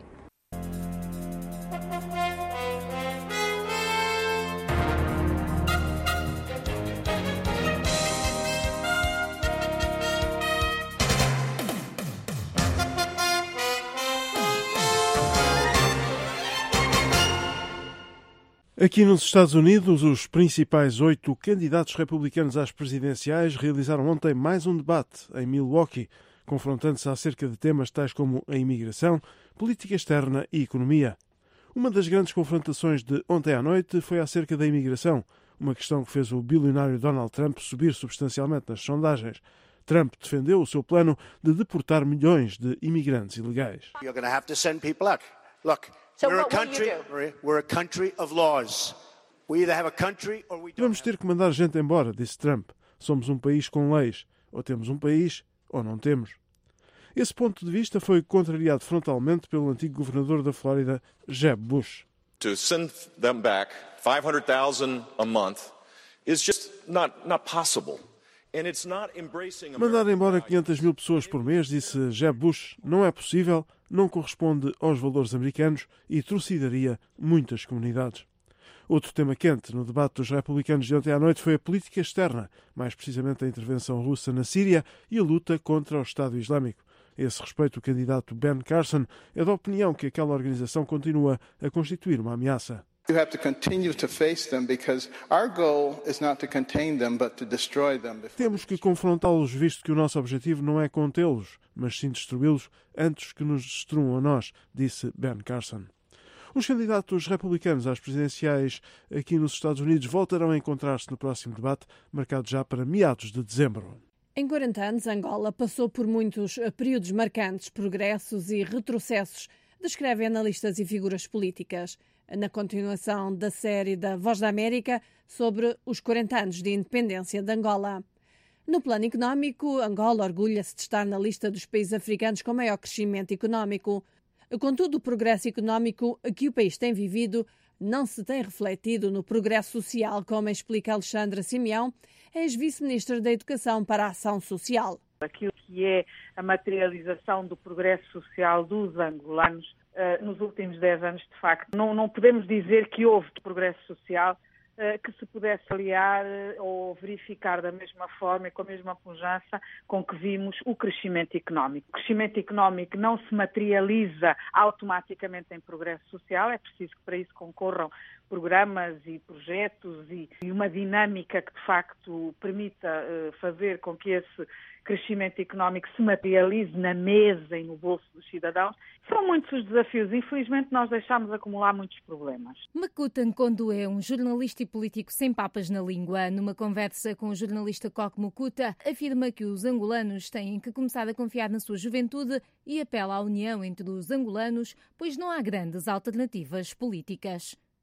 Aqui nos Estados Unidos, os principais oito candidatos republicanos às presidenciais realizaram ontem mais um debate em Milwaukee, confrontando-se acerca de temas tais como a imigração, política externa e economia. Uma das grandes confrontações de ontem à noite foi acerca da imigração, uma questão que fez o bilionário Donald Trump subir substancialmente nas sondagens. Trump defendeu o seu plano de deportar milhões de imigrantes ilegais. You're going to have to send people out. Look, So we're, a country, we're a country of laws. We either have a country or we don't. Vamos ter que mandar gente embora, disse Trump. Somos um país com leis. Ou temos um país, ou não temos. Esse ponto de vista foi contrariado frontalmente pelo antigo governador da Flórida, Jeb Bush. To send them back five hundred thousand a month is just not not possible. And it's not embracing Mandar embora quinhentas mil pessoas por mês, disse Jeb Bush, não é possível, não corresponde aos valores americanos e trucidaria muitas comunidades. Outro tema quente no debate dos republicanos de ontem à noite foi a política externa, mais precisamente a intervenção russa na Síria e a luta contra o Estado Islâmico. A esse respeito, o candidato Ben Carson é da opinião que aquela organização continua a constituir uma ameaça. You have to continue to face them because our goal is not to contain them but to destroy them. Temos que confrontá-los, visto que o nosso objetivo não é contê-los, mas sim destruí-los antes que nos destruam a nós, disse Ben Carson. Os candidatos republicanos às presidenciais aqui nos Estados Unidos voltarão a encontrar-se no próximo debate, marcado já para meados de dezembro. Em quarenta anos, Angola passou por muitos períodos marcantes, progressos e retrocessos, descrevem analistas e figuras políticas. Na continuação da série da Voz da América sobre os quarenta anos de independência de Angola. No plano económico, Angola orgulha-se de estar na lista dos países africanos com maior crescimento económico. Contudo, o progresso económico que o país tem vivido não se tem refletido no progresso social, como explica Alexandra Simeão, ex-vice-ministra da Educação para a Ação Social. Aquilo que é a materialização do progresso social dos angolanos uh, nos últimos dez anos, de facto, não, não podemos dizer que houve progresso social uh, que se pudesse aliar uh, ou verificar da mesma forma e com a mesma pujança com que vimos o crescimento económico. O crescimento económico não se materializa automaticamente em progresso social, é preciso que para isso concorram programas e projetos e, e uma dinâmica que de facto permita uh, fazer com que esse crescimento económico se materialize na mesa e no bolso dos cidadãos. São muitos os desafios. Infelizmente, nós deixamos acumular muitos problemas. Makuta Nkondo é um jornalista e político sem papas na língua. Numa conversa com o jornalista Coque Mukuta, afirma que os angolanos têm que começar a confiar na sua juventude e apela à união entre os angolanos, pois não há grandes alternativas políticas.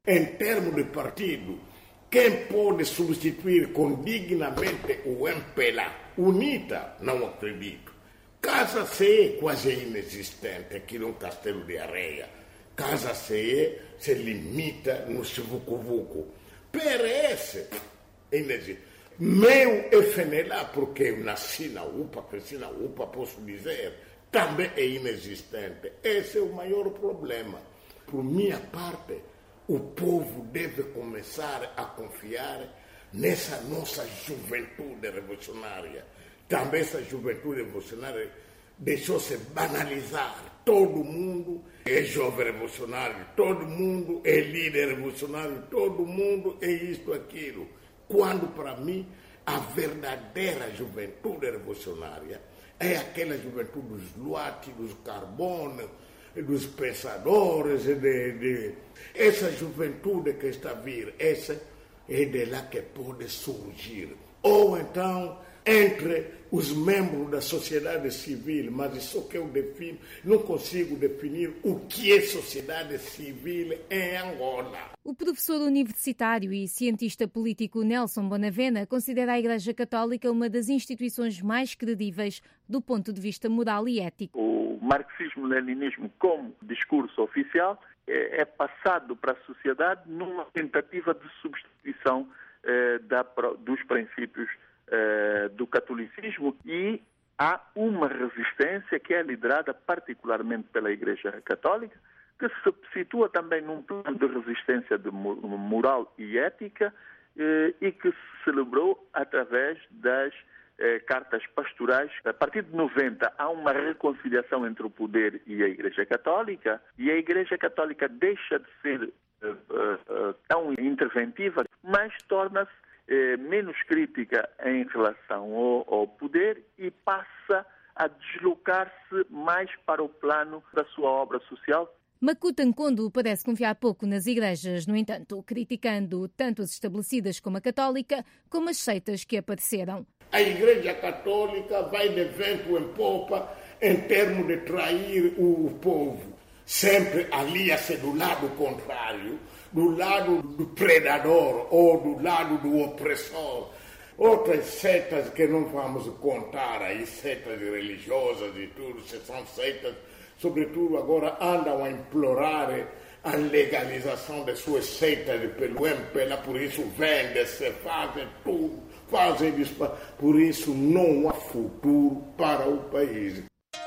Em termos de partido, quem pode substituir com dignamente o M P L A? UNITA, não acredito. Casa C E quase inexistente aqui no Castelo de Areia. Casa C E se limita no Vucu-Vucu. P R S, inexistente. Meu F N L A, porque eu nasci na U P A, cresci na U P A, posso dizer, também é inexistente. Esse é o maior problema. Por minha parte, o povo deve começar a confiar nessa nossa juventude revolucionária. Também essa juventude revolucionária deixou-se banalizar. Todo mundo é jovem revolucionário, todo mundo é líder revolucionário, todo mundo é isto, aquilo. Quando, para mim, a verdadeira juventude revolucionária é aquela juventude dos Luati, dos Carbono, dos pensadores, de, de... essa juventude que está a vir, essa é de lá que pode surgir. Ou então, entre os membros da sociedade civil, mas isso que eu defino, não consigo definir o que é sociedade civil em Angola. O professor universitário e cientista político Nelson Bonavena considera a Igreja Católica uma das instituições mais credíveis do ponto de vista moral e ético. O marxismo-leninismo como discurso oficial é, é passado para a sociedade numa tentativa de substituição eh, da, dos princípios eh, do catolicismo, e há uma resistência que é liderada particularmente pela Igreja Católica, que se situa também num plano de resistência de moral e ética eh, e que se celebrou através das eh, cartas pastorais. A partir de noventa há uma reconciliação entre o poder e a Igreja Católica, e a Igreja Católica deixa de ser eh, eh, tão interventiva, mas torna-se eh, menos crítica em relação ao, ao poder e passa a deslocar-se mais para o plano da sua obra social. Makuta Nkondo parece confiar pouco nas igrejas, no entanto, criticando tanto as estabelecidas como a católica, como as seitas que apareceram. A Igreja Católica vai de vento em popa em termos de trair o povo. Sempre alia-se do lado contrário, do lado do predador ou do lado do opressor. Outras seitas que não vamos contar aí, seitas religiosas e tudo, se são seitas, sobretudo agora andam a implorar a legalização das suas seitas pelo M P L A, por isso vendem-se, fazem tudo, fazem isso, por isso não há futuro para o país.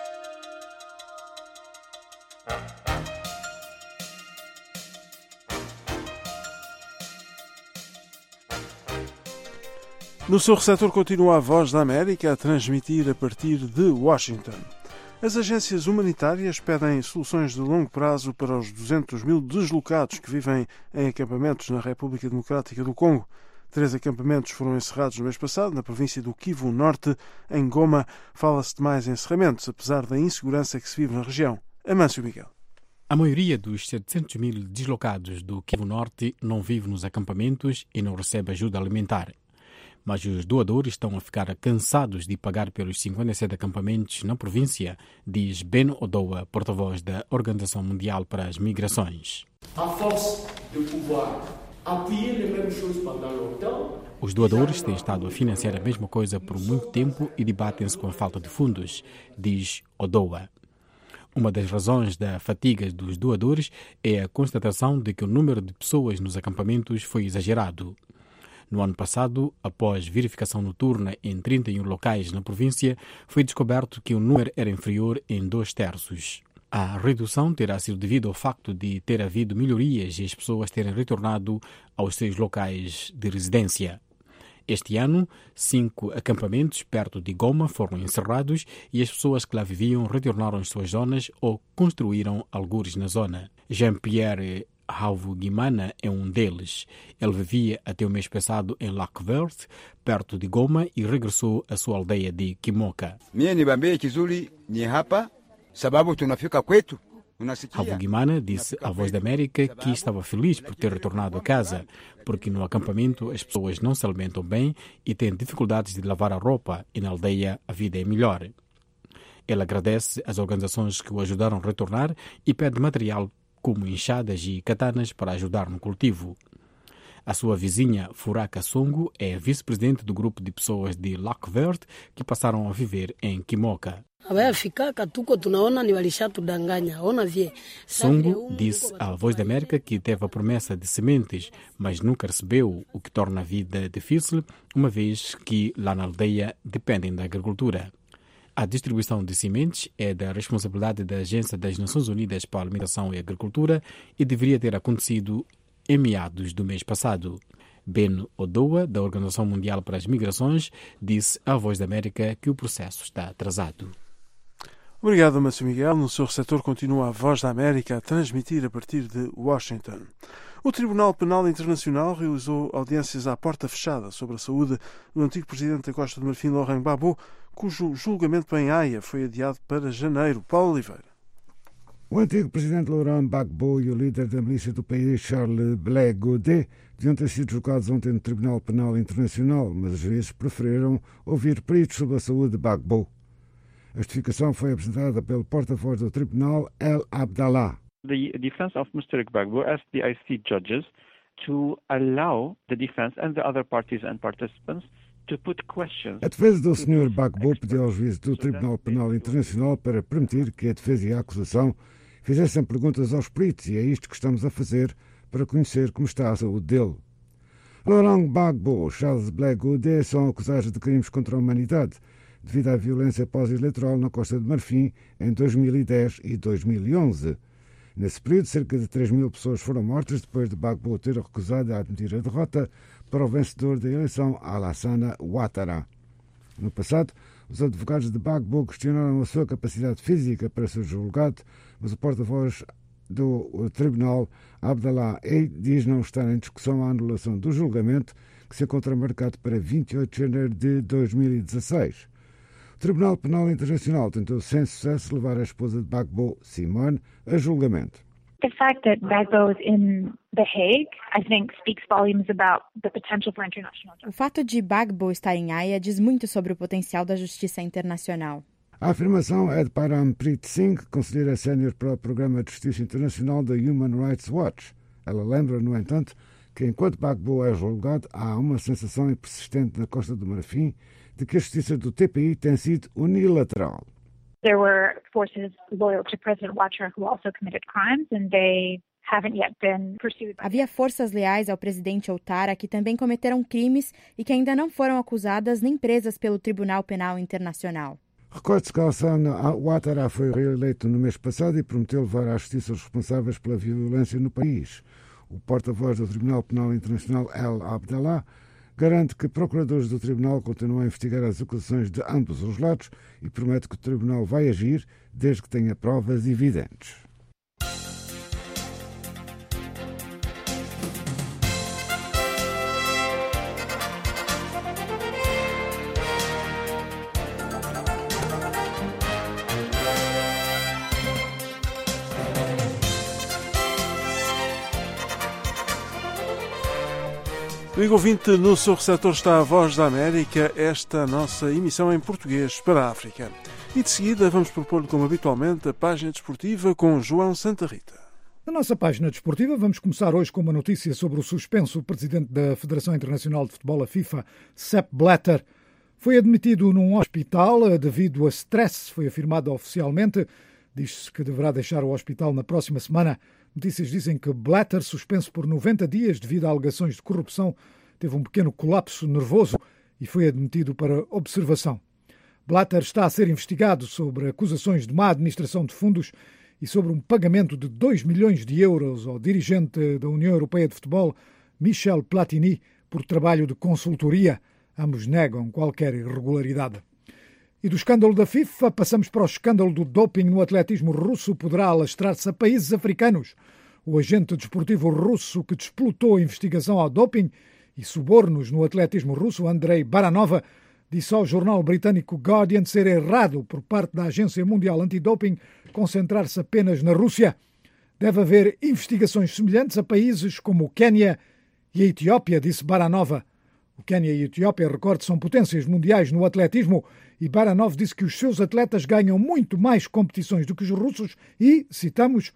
No seu receptor continua a Voz da América a transmitir a partir de Washington. As agências humanitárias pedem soluções de longo prazo para os duzentos mil deslocados que vivem em acampamentos na República Democrática do Congo. Três acampamentos foram encerrados no mês passado, na província do Kivu Norte. Em Goma, fala-se de mais encerramentos, apesar da insegurança que se vive na região. Amâncio Miguel. A maioria dos setecentos mil deslocados do Kivu Norte não vive nos acampamentos e não recebe ajuda alimentar. Mas os doadores estão a ficar cansados de pagar pelos cinquenta e sete acampamentos na província, diz Ben Odoa, porta-voz da Organização Mundial para as Migrações. Os doadores têm estado a financiar a mesma coisa por muito tempo e debatem-se com a falta de fundos, diz Odoa. Uma das razões da fatiga dos doadores é a constatação de que o número de pessoas nos acampamentos foi exagerado. No ano passado, após verificação noturna em trinta e um locais na província, foi descoberto que o número era inferior em dois terços. A redução terá sido devido ao facto de ter havido melhorias e as pessoas terem retornado aos seus locais de residência. Este ano, cinco acampamentos perto de Goma foram encerrados e as pessoas que lá viviam retornaram às suas zonas ou construíram algures na zona. Jean-Pierre Havugimana é um deles. Ele vivia até o mês passado em Lac Vert, perto de Goma, e regressou à sua aldeia de Kimoka. Havugimana disse à Voz da América que estava feliz por ter retornado a casa, porque no acampamento as pessoas não se alimentam bem e têm dificuldades de lavar a roupa, e na aldeia a vida é melhor. Ele agradece às organizações que o ajudaram a retornar e pede material como enxadas e katanas para ajudar no cultivo. A sua vizinha, Furaka Songo, é vice-presidente do grupo de pessoas de Lac Verde que passaram a viver em Kimoka. Songo disse à Voz da América que teve a promessa de sementes, mas nunca recebeu, o que torna a vida difícil, uma vez que lá na aldeia dependem da agricultura. A distribuição de sementes é da responsabilidade da Agência das Nações Unidas para a Alimentação e Agricultura e deveria ter acontecido em meados do mês passado. Ben Odoa, da Organização Mundial para as Migrações, disse à Voz da América que o processo está atrasado. Obrigado, Márcio Miguel. No seu receptor continua a Voz da América a transmitir a partir de Washington. O Tribunal Penal Internacional realizou audiências à porta fechada sobre a saúde do antigo presidente da Costa do Marfim, Laurent Gbagbo, cujo julgamento em Haia foi adiado para janeiro. Paulo Oliveira. O antigo presidente Laurent Gbagbo e o líder da milícia do país, Charles Blé Godé, deviam ter sido julgados ontem no Tribunal Penal Internacional, mas os juízes preferiram ouvir peritos sobre a saúde de Gbagbo. A justificação foi apresentada pelo porta-voz do tribunal, El Abdallah. The defense of Mister Gbagbo asked the I C C judges to allow the defense and the other parties and participants to put questions. A defesa do senhor Gbagbo pediu aos juízes do Tribunal Penal Internacional para permitir que a defesa e a acusação fizessem perguntas aos peritos, e é isto que estamos a fazer para conhecer como está a saúde dele. Laurent Gbagbo e Charles Blé Godé são acusados de crimes contra a humanidade devido à violência pós-eleitoral na Costa do Marfim em dois mil e dez e dois mil e onze. Nesse período, cerca de três mil pessoas foram mortas depois de Gbagbo ter recusado a admitir a derrota para o vencedor da eleição, Alassane Ouattara. No passado, os advogados de Gbagbo questionaram a sua capacidade física para ser julgado, mas o porta-voz do tribunal, Abdallah Ei, diz não estar em discussão a anulação do julgamento, que se encontra marcado para vinte e oito de janeiro de dois mil e dezasseis. O Tribunal Penal Internacional tentou sem sucesso levar a esposa de Gbagbo, Simone, a julgamento. The fact that Gbagbo is in The Hague, I think, speaks volumes about the potential for international justice. O fato de Gbagbo estar em Haia diz muito sobre o potencial da justiça internacional. A afirmação é de Parampreet Singh, conselheira sénior para o Programa de Justiça Internacional da Human Rights Watch. Ela lembra, no entanto, que enquanto Gbagbo é julgado, há uma sensação persistente na Costa do Marfim de que a justiça do T P I tem sido unilateral. There were forces loyal to President Ouattara who also committed crimes and they haven't yet been pursued. Havia forças leais ao presidente Ouattara que também cometeram crimes e que ainda não foram acusadas nem presas pelo Tribunal Penal Internacional. Recorde-se que Alassane Ouattara foi reeleito no mês passado e prometeu levar à justiça os responsáveis pela violência no país. O porta-voz do Tribunal Penal Internacional, El Abdallah, garante que procuradores do Tribunal continuam a investigar as acusações de ambos os lados e promete que o Tribunal vai agir desde que tenha provas evidentes. Amigo ouvinte, no seu receptor está a Voz da América, esta nossa emissão em português para a África. E de seguida vamos propor-lhe, como habitualmente, a página desportiva com João Santa Rita. Na nossa página desportiva vamos começar hoje com uma notícia sobre o suspenso presidente da Federação Internacional de Futebol, a FIFA, Sepp Blatter. Foi admitido num hospital devido a stress, foi afirmado oficialmente. Diz-se que deverá deixar o hospital na próxima semana. Notícias dizem que Blatter, suspenso por noventa dias devido a alegações de corrupção, teve um pequeno colapso nervoso e foi admitido para observação. Blatter está a ser investigado sobre acusações de má administração de fundos e sobre um pagamento de dois milhões de euros ao dirigente da União Europeia de Futebol, Michel Platini, por trabalho de consultoria. Ambos negam qualquer irregularidade. E do escândalo da FIFA, passamos para o escândalo do doping no atletismo russo, poderá alastrar-se a países africanos. O agente desportivo russo que desplotou a investigação ao doping e subornos no atletismo russo, Andrei Baranova, disse ao jornal britânico Guardian ser errado por parte da Agência Mundial Antidoping concentrar-se apenas na Rússia. Deve haver investigações semelhantes a países como o Quênia e a Etiópia, disse Baranova. O Quênia e a Etiópia, recorde, são potências mundiais no atletismo e Baranov disse que os seus atletas ganham muito mais competições do que os russos e, citamos,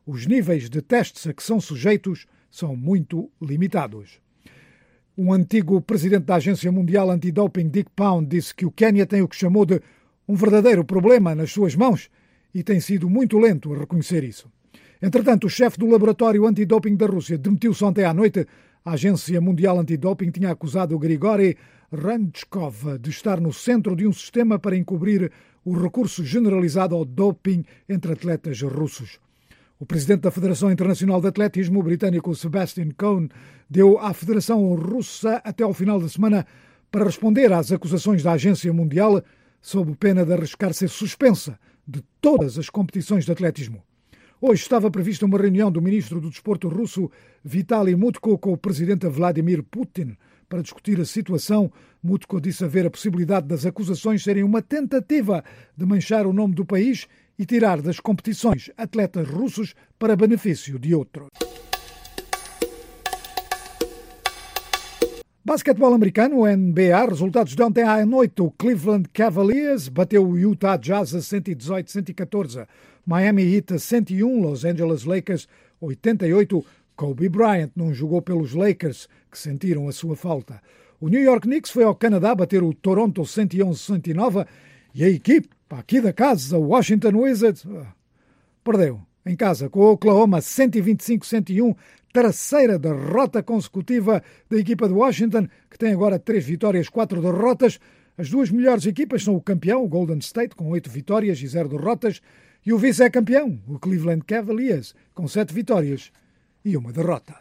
os níveis de testes a que são sujeitos são muito limitados. Um antigo presidente da Agência Mundial Antidoping, Dick Pound, disse que o Quénia tem o que chamou de um verdadeiro problema nas suas mãos e tem sido muito lento a reconhecer isso. Entretanto, o chefe do laboratório antidoping da Rússia demitiu-se ontem à noite. A Agência Mundial Antidoping tinha acusado o Grigori Ranchkov de estar no centro de um sistema para encobrir o recurso generalizado ao doping entre atletas russos. O presidente da Federação Internacional de Atletismo, o britânico Sebastian Cohn, deu à Federação Russa até ao final da semana para responder às acusações da Agência Mundial, sob pena de arriscar ser suspensa de todas as competições de atletismo. Hoje estava prevista uma reunião do ministro do Desporto russo, Vitaly Mutko, com o presidente Vladimir Putin, para discutir a situação. Mutko disse haver a possibilidade das acusações serem uma tentativa de manchar o nome do país e tirar das competições atletas russos para benefício de outros. Basquetebol americano, o N B A, resultados de ontem à noite. O Cleveland Cavaliers bateu o Utah Jazz a cento e dezoito a cento e catorze. Miami Heat a cento e um, Los Angeles Lakers a oitenta e oito. Kobe Bryant não jogou pelos Lakers, que sentiram a sua falta. O New York Knicks foi ao Canadá bater o Toronto cento e onze a cento e nove e a equipe aqui da casa, o Washington Wizards, perdeu em casa com o Oklahoma cento e vinte e cinco a cento e um, terceira derrota consecutiva da equipa de Washington, que tem agora três vitórias, quatro derrotas. As duas melhores equipas são o campeão, o Golden State, com oito vitórias e zero derrotas, e o vice-campeão, o Cleveland Cavaliers, com sete vitórias e uma derrota.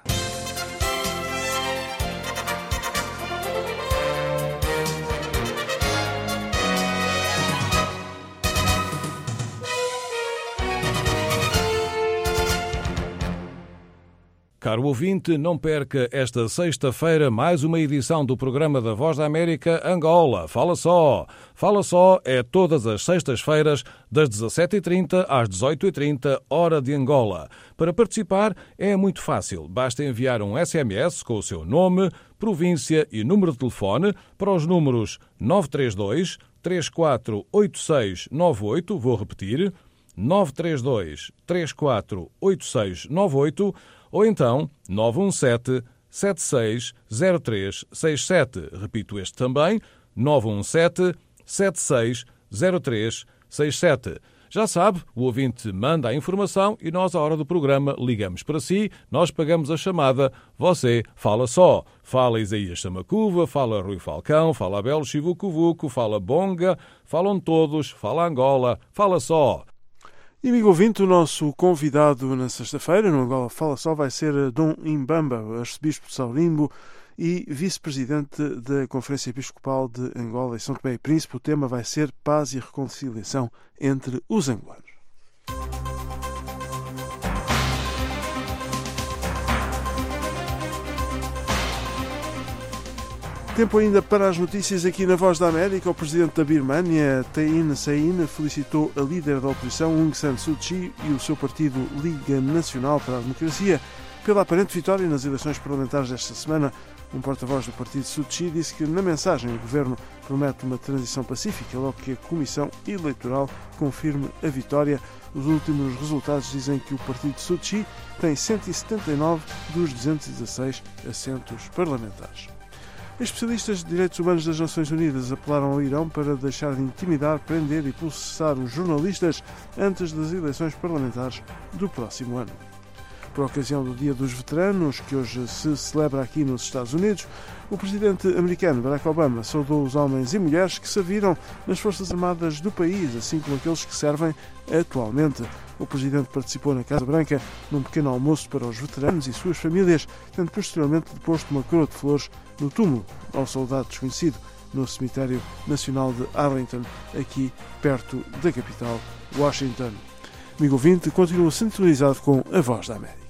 Caro ouvinte, não perca esta sexta-feira mais uma edição do programa da Voz da América Angola. Fala só! Fala só é todas as sextas-feiras, das dezassete e trinta às dezoito e trinta, hora de Angola. Para participar é muito fácil. Basta enviar um S M S com o seu nome, província e número de telefone para os números nove três dois, três quatro oito seis nove oito, vou repetir, nove três dois, três quatro oito seis nove oito, ou então nove um sete, sete seis zero três seis sete. Repito este também, nove um sete, sete seis zero três seis sete. Já sabe, o ouvinte manda a informação e nós, à hora do programa, ligamos para si, nós pagamos a chamada, você fala só. Fala Isaías Samacuva, fala Rui Falcão, fala Abel Chivucovuco, fala Bonga, falam todos, fala Angola, fala só. E, amigo ouvinte, o nosso convidado na sexta-feira, no Angola Fala Só, vai ser Dom Imbamba, arcebispo de Saurimbo e vice-presidente da Conferência Episcopal de Angola e São Tomé e Príncipe. O tema vai ser paz e reconciliação entre os angolanos. Tempo ainda para as notícias aqui na Voz da América. O presidente da Birmânia, Thein Sein, felicitou a líder da oposição, Aung San Suu Kyi, e o seu partido Liga Nacional para a Democracia pela aparente vitória nas eleições parlamentares desta semana. Um porta-voz do partido Suu Kyi disse que na mensagem o governo promete uma transição pacífica, logo que a Comissão Eleitoral confirme a vitória. Os últimos resultados dizem que o partido Suu Kyi tem cento e setenta e nove dos duzentos e dezasseis assentos parlamentares. Especialistas de direitos humanos das Nações Unidas apelaram ao Irão para deixar de intimidar, prender e processar os jornalistas antes das eleições parlamentares do próximo ano. Por ocasião do Dia dos Veteranos, que hoje se celebra aqui nos Estados Unidos, o presidente americano Barack Obama saudou os homens e mulheres que serviram nas Forças Armadas do país, assim como aqueles que servem atualmente. O presidente participou na Casa Branca num pequeno almoço para os veteranos e suas famílias, tendo posteriormente deposto uma coroa de flores no túmulo ao soldado desconhecido no Cemitério Nacional de Arlington, aqui perto da capital, Washington. Amigo ouvinte, continua sintonizado com a Voz da América.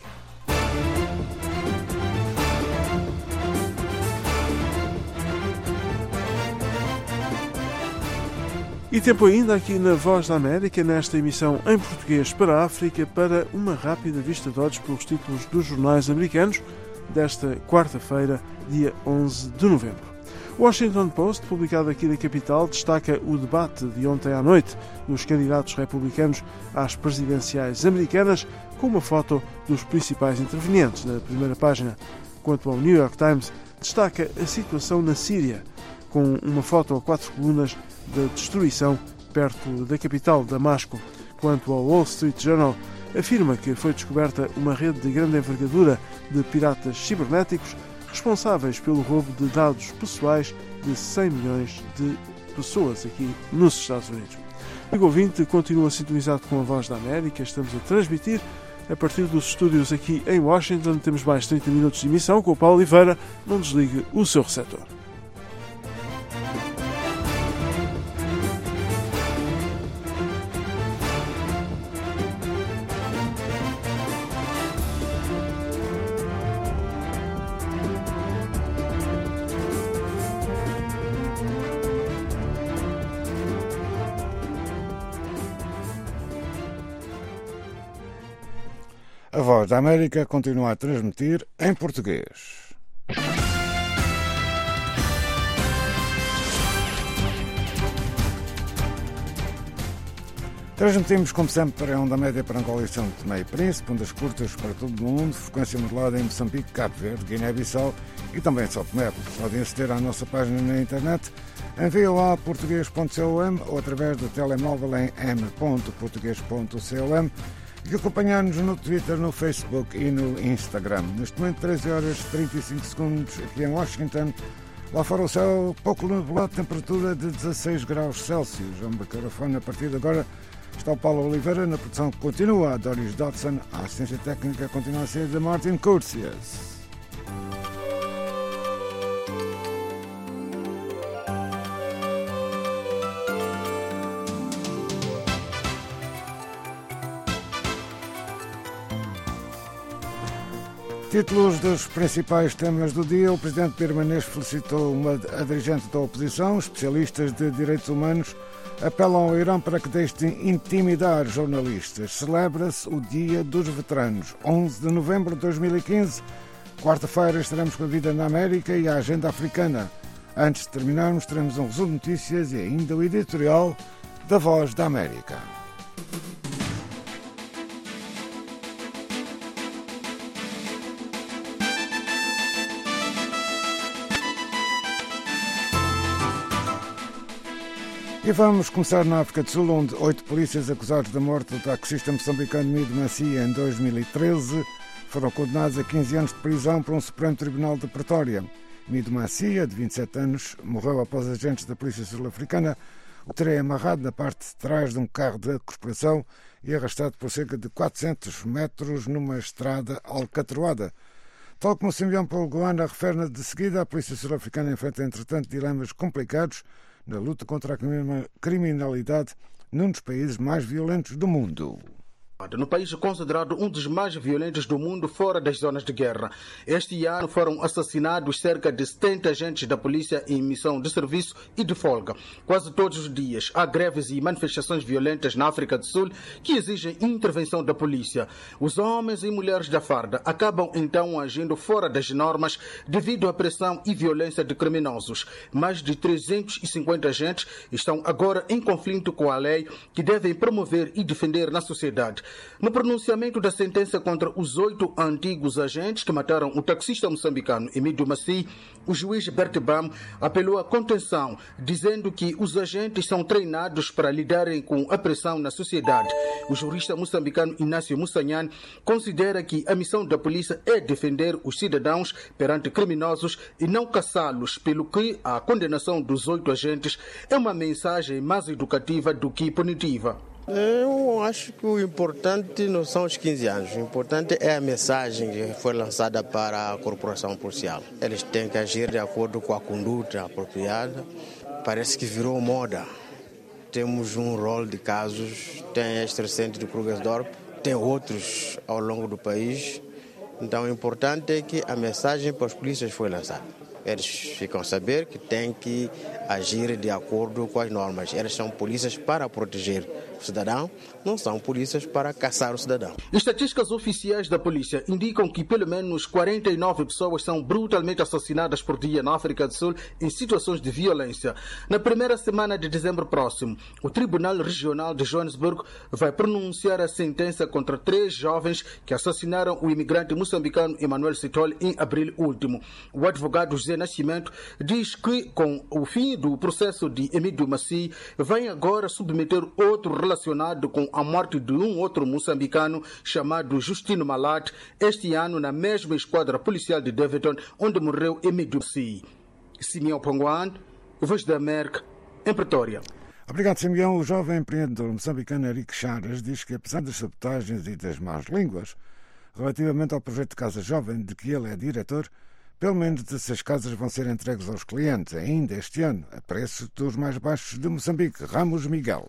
E tempo ainda aqui na Voz da América, nesta emissão em português para a África, para uma rápida vista de olhos pelos títulos dos jornais americanos desta quarta-feira, dia onze de novembro. O Washington Post, publicado aqui na capital, destaca o debate de ontem à noite dos candidatos republicanos às presidenciais americanas, com uma foto dos principais intervenientes na primeira página. Quanto ao New York Times, destaca a situação na Síria, com uma foto a quatro colunas da destruição perto da capital, Damasco. Quanto ao Wall Street Journal, afirma que foi descoberta uma rede de grande envergadura de piratas cibernéticos responsáveis pelo roubo de dados pessoais de cem milhões de pessoas aqui nos Estados Unidos. O ouvinte continua sintonizado com a Voz da América. Estamos a transmitir a partir dos estúdios aqui em Washington. Temos mais trinta minutos de emissão com o Paulo Oliveira. Não desligue o seu receptor. A Voz da América continua a transmitir em português. Transmitimos, como sempre, para a onda média para Angola e São Tomé e Príncipe, ondas curtas para todo o mundo, frequência modulada em Moçambique, Cabo Verde, Guiné-Bissau e também São Tomé. Podem aceder à nossa página na internet em v o a português ponto com ou através do telemóvel em m ponto português ponto com e acompanhar-nos no Twitter, no Facebook e no Instagram. Neste momento, treze horas e trinta e cinco segundos aqui em Washington. Lá fora o céu pouco nublado, temperatura de dezasseis graus Celsius. O microfone a partir de agora está o Paulo Oliveira, na produção que continua a Doris Dodson, a assistência técnica continua a ser de Martin Curcias. Títulos dos principais temas do dia. O presidente birmanês felicitou uma a dirigente da oposição. Especialistas de direitos humanos apelam ao Irão para que deixe de intimidar jornalistas. Celebra-se o Dia dos Veteranos, onze de novembro de dois mil e quinze. Quarta-feira estaremos com a vida na América e a agenda africana. Antes de terminarmos, teremos um resumo de notícias e ainda o editorial da Voz da América. E vamos começar na África do Sul, onde oito polícias acusados da morte do taxista moçambicano Mido Macia em dois mil e treze foram condenados a quinze anos de prisão por um Supremo Tribunal de Pretória. Mido Macia, de vinte e sete anos, morreu após agentes da polícia sul-africana o terem amarrado na parte de trás de um carro da corporação e arrastado por cerca de quatrocentos metros numa estrada alcatroada. Tal como o Simeão Paulo Goana refere de seguida, a polícia sul-africana enfrenta, entretanto, dilemas complicados na luta contra a criminalidade num dos países mais violentos do mundo. No país considerado um dos mais violentos do mundo fora das zonas de guerra. Este ano foram assassinados cerca de setenta agentes da polícia em missão de serviço e de folga. Quase todos os dias há greves e manifestações violentas na África do Sul que exigem intervenção da polícia. Os homens e mulheres da farda acabam então agindo fora das normas devido à pressão e violência de criminosos. Mais de trezentos e cinquenta agentes estão agora em conflito com a lei que devem promover e defender na sociedade. No pronunciamento da sentença contra os oito antigos agentes que mataram o taxista moçambicano Emílio Maci, o juiz Bert Bam apelou à contenção, dizendo que os agentes são treinados para lidarem com a pressão na sociedade. O jurista moçambicano Inácio Mussanhan considera que a missão da polícia é defender os cidadãos perante criminosos e não caçá-los, pelo que a condenação dos oito agentes é uma mensagem mais educativa do que punitiva. Eu acho que o importante não são os quinze anos, o importante é a mensagem que foi lançada para a corporação policial. Eles têm que agir de acordo com a conduta apropriada. Parece que virou moda. Temos um rol de casos, tem este recente de Krugersdorp, tem outros ao longo do país. Então o importante é que a mensagem para os polícias foi lançada. Eles ficam a saber que têm que agir de acordo com as normas. Eles são polícias para proteger o cidadão, não são polícias para caçar o cidadão. Estatísticas oficiais da polícia indicam que pelo menos quarenta e nove pessoas são brutalmente assassinadas por dia na África do Sul em situações de violência. Na primeira semana de dezembro próximo, o Tribunal Regional de Joanesburgo vai pronunciar a sentença contra três jovens que assassinaram o imigrante moçambicano Emmanuel Sithole em abril último. O advogado José Nascimento diz que, com o fim do processo de Emílio Maci, vai agora submeter outro relacionado com a morte de um outro moçambicano chamado Justino Malat, este ano na mesma esquadra policial de Devon, onde morreu Emílio Maci. Simeão Ponguan, Voz da América, em Pretória. Obrigado, Simeão. O jovem empreendedor moçambicano Eric Charas diz que, apesar das sabotagens e das más línguas, relativamente ao projeto de Casa Jovem, de que ele é diretor, pelo menos dezesseis casas vão ser entregues aos clientes ainda este ano, a preço dos mais baixos de Moçambique. Ramos Miguel.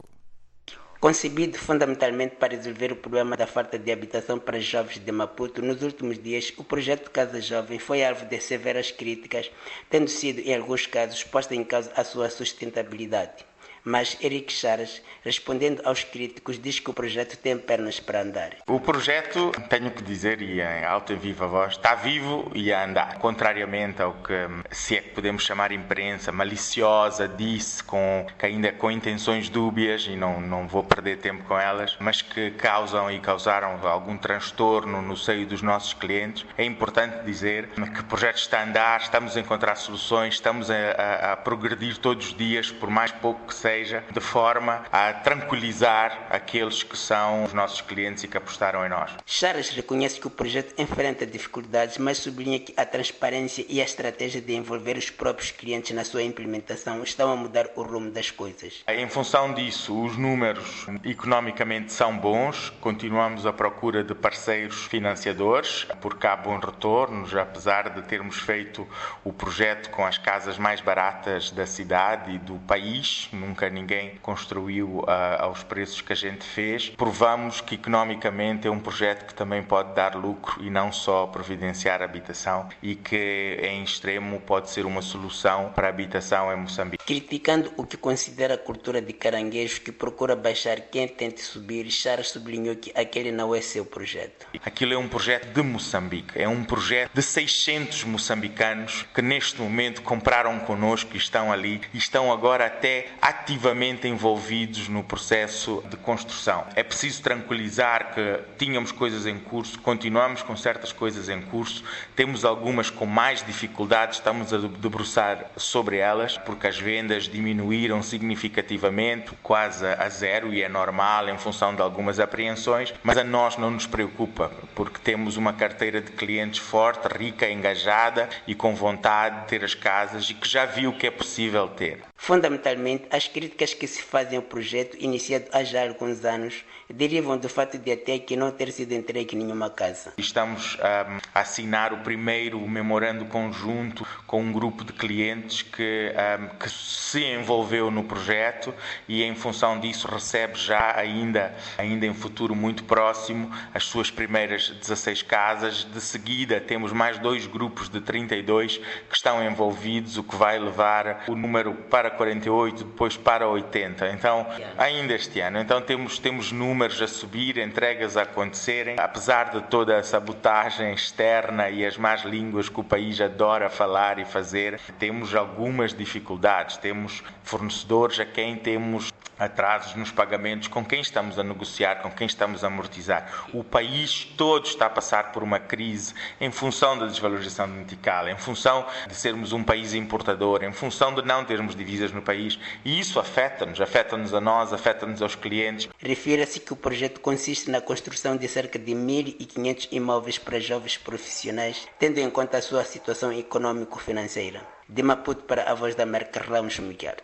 Concebido fundamentalmente para resolver o problema da falta de habitação para jovens de Maputo, nos últimos dias o projeto Casa Jovem foi alvo de severas críticas, tendo sido, em alguns casos, posta em causa a sua sustentabilidade. Mas Eric Charas, respondendo aos críticos, diz que o projeto tem pernas para andar. O projeto, tenho que dizer, e em alta e viva voz, está vivo e a andar. Contrariamente ao que, se é que podemos chamar imprensa maliciosa, disse, com, que ainda com intenções dúbias, e não, não vou perder tempo com elas, mas que causam e causaram algum transtorno no seio dos nossos clientes, é importante dizer que o projeto está a andar, estamos a encontrar soluções, estamos a, a, a progredir todos os dias, por mais pouco que seja, de forma a tranquilizar aqueles que são os nossos clientes e que apostaram em nós. Charas reconhece que o projeto enfrenta dificuldades, mas sublinha que a transparência e a estratégia de envolver os próprios clientes na sua implementação estão a mudar o rumo das coisas. Em função disso, os números economicamente são bons, continuamos à procura de parceiros financiadores, porque há bons retornos, apesar de termos feito o projeto com as casas mais baratas da cidade e do país, nunca ninguém construiu uh, aos preços que a gente fez. Provamos que economicamente é um projeto que também pode dar lucro e não só providenciar habitação, e que em extremo pode ser uma solução para a habitação em Moçambique. Criticando o que considera a cultura de caranguejo que procura baixar quem tente subir, Charas sublinhou que aquele não é seu projeto. Aquilo é um projeto de Moçambique, é um projeto de seiscentos moçambicanos que neste momento compraram connosco e estão ali e estão agora até ativamente envolvidos no processo de construção. É preciso tranquilizar que tínhamos coisas em curso, continuamos com certas coisas em curso, temos algumas com mais dificuldades, estamos a debruçar sobre elas, porque as vendas diminuíram significativamente, quase a zero, e é normal em função de algumas apreensões, mas a nós não nos preocupa, porque temos uma carteira de clientes forte, rica, engajada e com vontade de ter as casas e que já viu que é possível ter. Fundamentalmente, as críticas que se fazem ao projeto, iniciado há já alguns anos, derivam do fato de até aqui não ter sido entregue nenhuma casa. Estamos um, a assinar o primeiro memorando conjunto com um grupo de clientes que, um, que se envolveu no projeto e, em função disso, recebe já ainda, ainda em futuro muito próximo as suas primeiras dezesseis casas. De seguida, temos mais dois grupos de trinta e dois que estão envolvidos, o que vai levar o número para quarenta e oito, depois para oitenta. Então, ainda este ano. Então, temos, temos números a subir, entregas a acontecerem, apesar de toda a sabotagem externa e as más línguas que o país adora falar e fazer, temos algumas dificuldades. Temos fornecedores a quem temos atrasos nos pagamentos, com quem estamos a negociar, com quem estamos a amortizar. O país todo está a passar por uma crise em função da desvalorização do metical, em função de sermos um país importador, em função de não termos divisas no país, e isso afeta-nos, afeta-nos a nós, afeta-nos aos clientes. Refira-se que o projeto consiste na construção de cerca de mil e quinhentos imóveis para jovens profissionais, tendo em conta a sua situação econômico-financeira. De Maputo para a Voz da América, Ramos Miguel.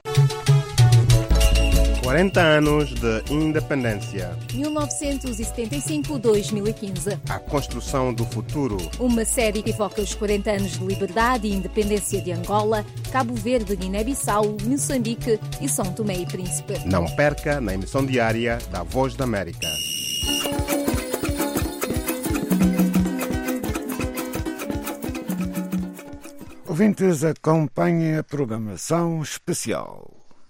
quarenta anos de independência. mil novecentos e setenta e cinco a dois mil e quinze. A construção do futuro. Uma série que evoca os quarenta anos de liberdade e independência de Angola, Cabo Verde, Guiné-Bissau, Moçambique e São Tomé e Príncipe. Não perca na emissão diária da Voz da América. Ouvintes, acompanhem a programação especial.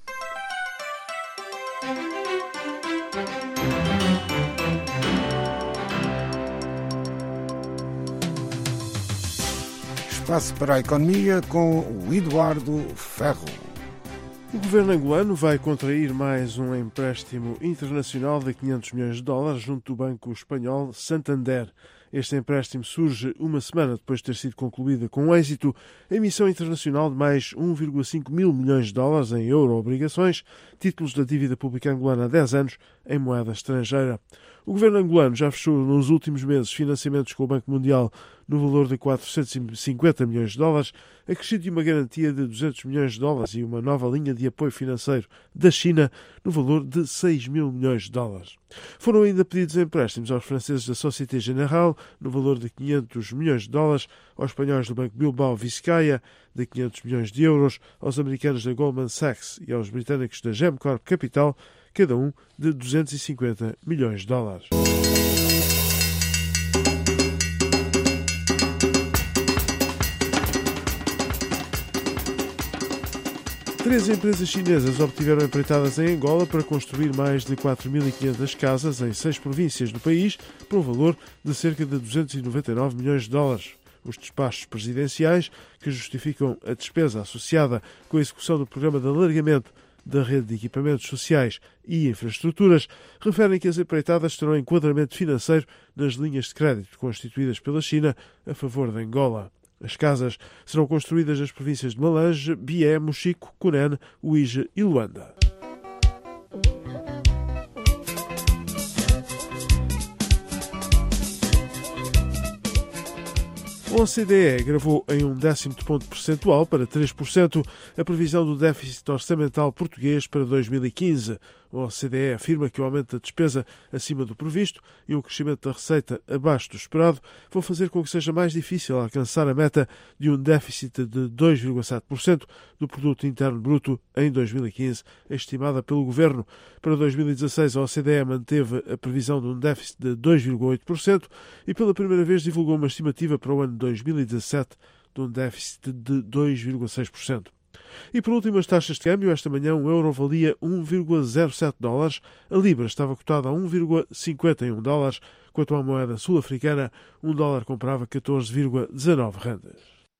Espaço para a economia com o Eduardo Ferro. O governo angolano vai contrair mais um empréstimo internacional de quinhentos milhões de dólares junto do banco espanhol Santander. Este empréstimo surge uma semana depois de ter sido concluída com êxito a emissão internacional de mais um vírgula cinco mil milhões de dólares em euro-obrigações, títulos da dívida pública angolana há dez anos, em moeda estrangeira. O governo angolano já fechou nos últimos meses financiamentos com o Banco Mundial no valor de quatrocentos e cinquenta milhões de dólares, acrescido de uma garantia de duzentos milhões de dólares e uma nova linha de apoio financeiro da China no valor de seis mil milhões de dólares. Foram ainda pedidos empréstimos aos franceses da Société Générale no valor de quinhentos milhões de dólares, aos espanhóis do Banco Bilbao Vizcaya de quinhentos milhões de euros, aos americanos da Goldman Sachs e aos britânicos da Gemcorp Capital, cada um de duzentos e cinquenta milhões de dólares. Três empresas chinesas obtiveram empreitadas em Angola para construir mais de quatro mil e quinhentas casas em seis províncias do país, por um valor de cerca de duzentos e noventa e nove milhões de dólares. Os despachos presidenciais, que justificam a despesa associada com a execução do programa de alargamento da rede de equipamentos sociais e infraestruturas, referem que as empreitadas terão enquadramento financeiro nas linhas de crédito constituídas pela China a favor de Angola. As casas serão construídas nas províncias de Malange, Bié, Mochico, Cunene, Uíge e Luanda. O O C D E gravou em um décimo de ponto percentual para três por cento a previsão do déficit orçamental português para dois mil e quinze. O O C D E afirma que o aumento da despesa acima do previsto e o crescimento da receita abaixo do esperado vão fazer com que seja mais difícil alcançar a meta de um déficit de dois vírgula sete por cento do produto interno bruto em dois mil e quinze, estimada pelo Governo. Para dois mil e dezasseis, a O C D E manteve a previsão de um déficit de dois vírgula oito por cento e pela primeira vez divulgou uma estimativa para o ano dois mil e dezassete de um déficit de dois vírgula seis por cento. E por último, as taxas de câmbio. Esta manhã um euro valia um vírgula zero sete dólares, a libra estava cotada a um vírgula cinquenta e um dólares, quanto à moeda sul-africana, um dólar comprava catorze vírgula dezanove rendas.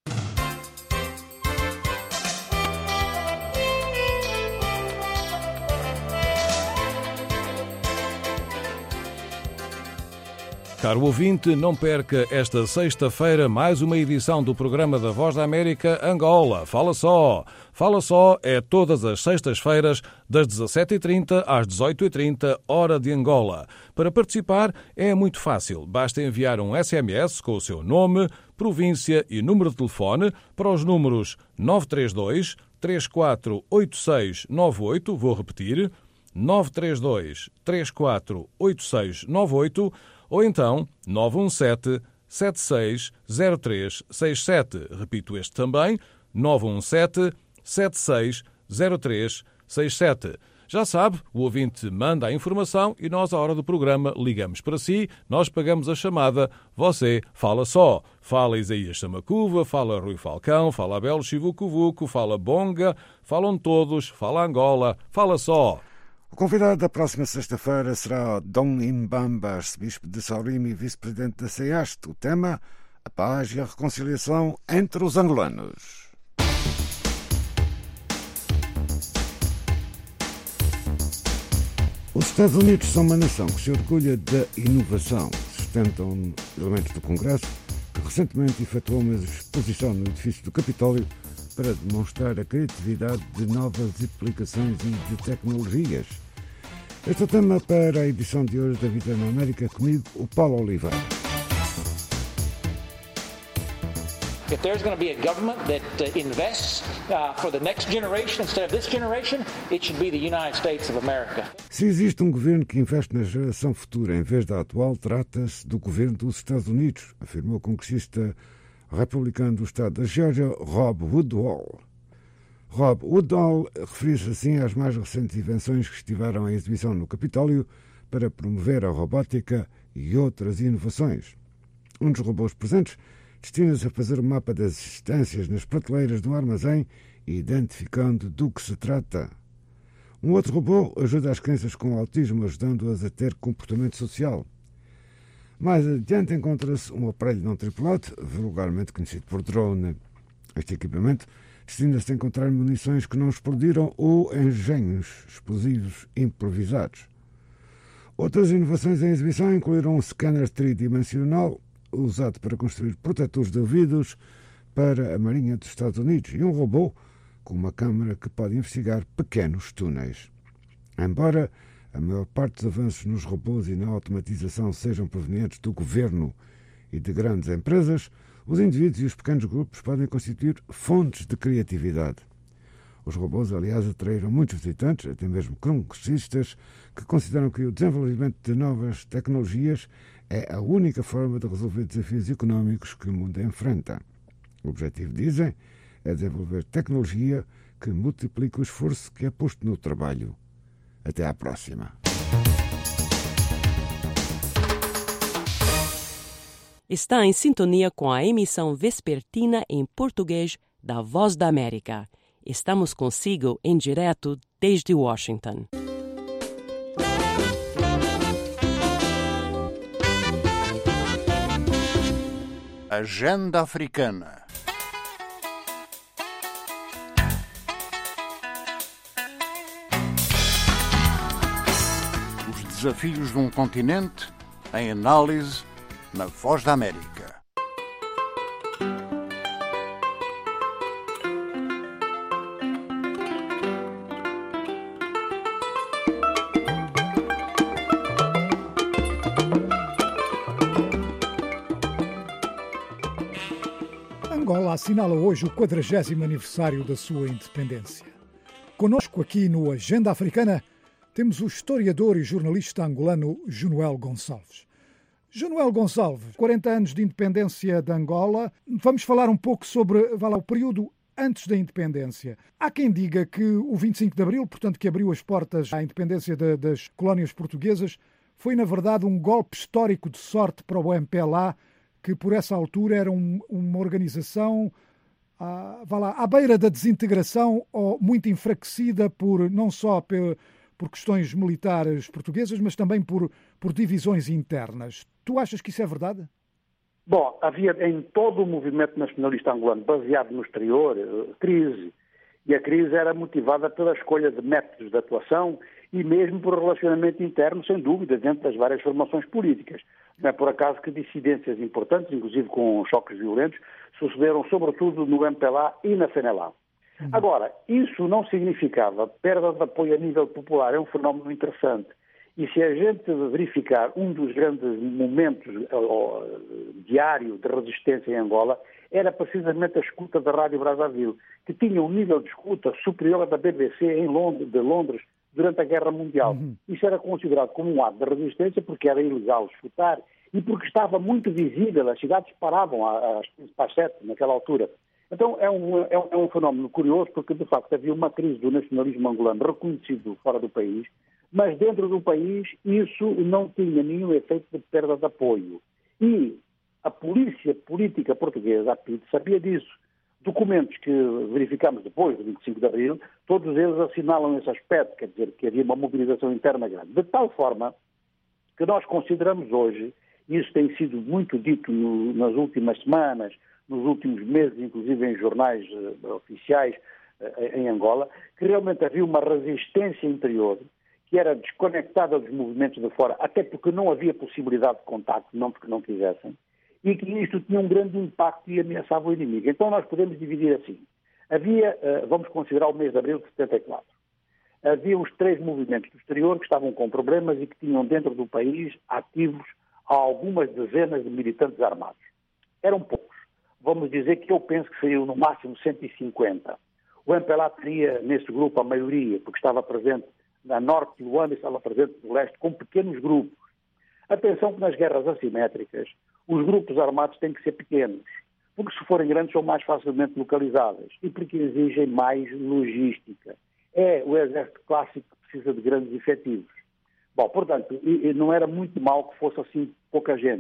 Caro ouvinte, não perca esta sexta-feira mais uma edição do programa da Voz da América Angola. Fala só! Fala só é todas as sextas-feiras, das dezassete e trinta às dezoito e trinta, hora de Angola. Para participar é muito fácil. Basta enviar um S M S com o seu nome, província e número de telefone para os números nove três dois, três quatro oito seis nove oito, vou repetir, nove três dois, três quatro oito seis nove oito, ou então nove um sete, sete seis zero três seis sete. Repito este também, nove um sete, sete seis zero três seis sete. Já sabe, o ouvinte manda a informação e nós, à hora do programa, ligamos para si, nós pagamos a chamada, você fala só. Fala Isaías Samacuva, fala Rui Falcão, fala Abel Chivucovuco, fala Bonga, falam todos, fala Angola, fala só. O convidado da próxima sexta-feira será Dom Imbamba, arcebispo de Saurima e vice-presidente da CEAST. O tema, a paz e a reconciliação entre os angolanos. Os Estados Unidos são uma nação que se orgulha da inovação. Sustentam elementos do Congresso, que recentemente efetuou uma exposição no edifício do Capitólio para demonstrar a criatividade de novas aplicações e de tecnologias. Este é o tema para a edição de hoje da Vida na América, comigo, o Paulo Oliveira. If there's going to be a government that uh, invests uh, for the next generation instead of this generation, it should be the United States of America. Se existe um governo que investe na geração futura em vez da atual, trata-se do governo dos Estados Unidos, afirmou o congressista republicano do estado da Geórgia, Rob Woodall. Rob Woodall referiu-se assim às mais recentes invenções que estiveram em exibição no Capitólio para promover a robótica e outras inovações. Um dos robôs presentes destina-se a fazer um mapa das existências nas prateleiras do armazém, identificando do que se trata. Um outro robô ajuda as crianças com autismo, ajudando-as a ter comportamento social. Mais adiante encontra-se um aparelho não tripulado, vulgarmente conhecido por drone. Este equipamento destina-se a encontrar munições que não explodiram ou engenhos explosivos improvisados. Outras inovações em exibição incluíram um scanner tridimensional usado para construir protetores de ouvidos para a Marinha dos Estados Unidos e um robô com uma câmara que pode investigar pequenos túneis. Embora a maior parte dos avanços nos robôs e na automatização sejam provenientes do governo e de grandes empresas, os indivíduos e os pequenos grupos podem constituir fontes de criatividade. Os robôs, aliás, atraíram muitos visitantes, até mesmo congressistas, que consideram que o desenvolvimento de novas tecnologias é a única forma de resolver desafios económicos que o mundo enfrenta. O objetivo, dizem, é desenvolver tecnologia que multiplique o esforço que é posto no trabalho. Até à próxima. Está em sintonia com a emissão vespertina em português da Voz da América. Estamos consigo em direto desde Washington. Agenda Africana. Os desafios de um continente em análise na Voz da América. Angola assinala hoje o quadragésimo aniversário da sua independência. Conosco aqui no Agenda Africana temos o historiador e jornalista angolano Jonuel Gonçalves. Jonuel Gonçalves, quarenta anos de independência de Angola. Vamos falar um pouco sobre vá lá, o período antes da independência. Há quem diga que o vinte e cinco de abril, portanto que abriu as portas à independência de, das colónias portuguesas, foi na verdade um golpe histórico de sorte para o M P L A, que por essa altura era um, uma organização à, vá lá, à beira da desintegração ou muito enfraquecida por, não só por, por questões militares portuguesas, mas também por, por divisões internas. Tu achas que isso é verdade? Bom, havia em todo o movimento nacionalista angolano, baseado no exterior, crise. E a crise era motivada pela escolha de métodos de atuação e mesmo por relacionamento interno, sem dúvida, dentro das várias formações políticas. Não é por acaso que dissidências importantes, inclusive com choques violentos, sucederam sobretudo no M P L A e na C N L A. Uhum. Agora, isso não significava perda de apoio a nível popular, é um fenómeno interessante. E se a gente verificar um dos grandes momentos ó, diário de resistência em Angola, era precisamente a escuta da Rádio Brazzaville, que tinha um nível de escuta superior à da B B C em Londres, de Londres durante a Guerra Mundial. Uhum. Isso era considerado como um ato de resistência porque era ilegal escutar e porque estava muito visível, as cidades paravam às quinze para as sete naquela altura. Então é um, é, um, é um fenómeno curioso porque de facto havia uma crise do nacionalismo angolano reconhecido fora do país, mas dentro do país isso não tinha nenhum efeito de perda de apoio. E a polícia política portuguesa, a P I D, sabia disso. Documentos que verificamos depois do vinte e cinco de abril, todos eles assinalam esse aspecto, quer dizer, que havia uma mobilização interna grande. De tal forma que nós consideramos hoje, e isso tem sido muito dito no, nas últimas semanas, nos últimos meses, inclusive em jornais uh, oficiais uh, em Angola, que realmente havia uma resistência interior que era desconectada dos movimentos de fora, até porque não havia possibilidade de contacto, não porque não quisessem, e que isto tinha um grande impacto e ameaçava o inimigo. Então nós podemos dividir assim. Havia, vamos considerar o mês de abril de setenta e quatro, havia os três movimentos do exterior que estavam com problemas e que tinham dentro do país ativos algumas dezenas de militantes armados. Eram poucos. Vamos dizer que eu penso que seriam no máximo cento e cinquenta. O M P L A teria nesse grupo a maioria, porque estava presente na norte de Luanda e estava presente no leste, com pequenos grupos. Atenção que nas guerras assimétricas os grupos armados têm que ser pequenos, porque se forem grandes são mais facilmente localizáveis e porque exigem mais logística. É o exército clássico que precisa de grandes efetivos. Bom, portanto, não era muito mal que fosse assim pouca gente.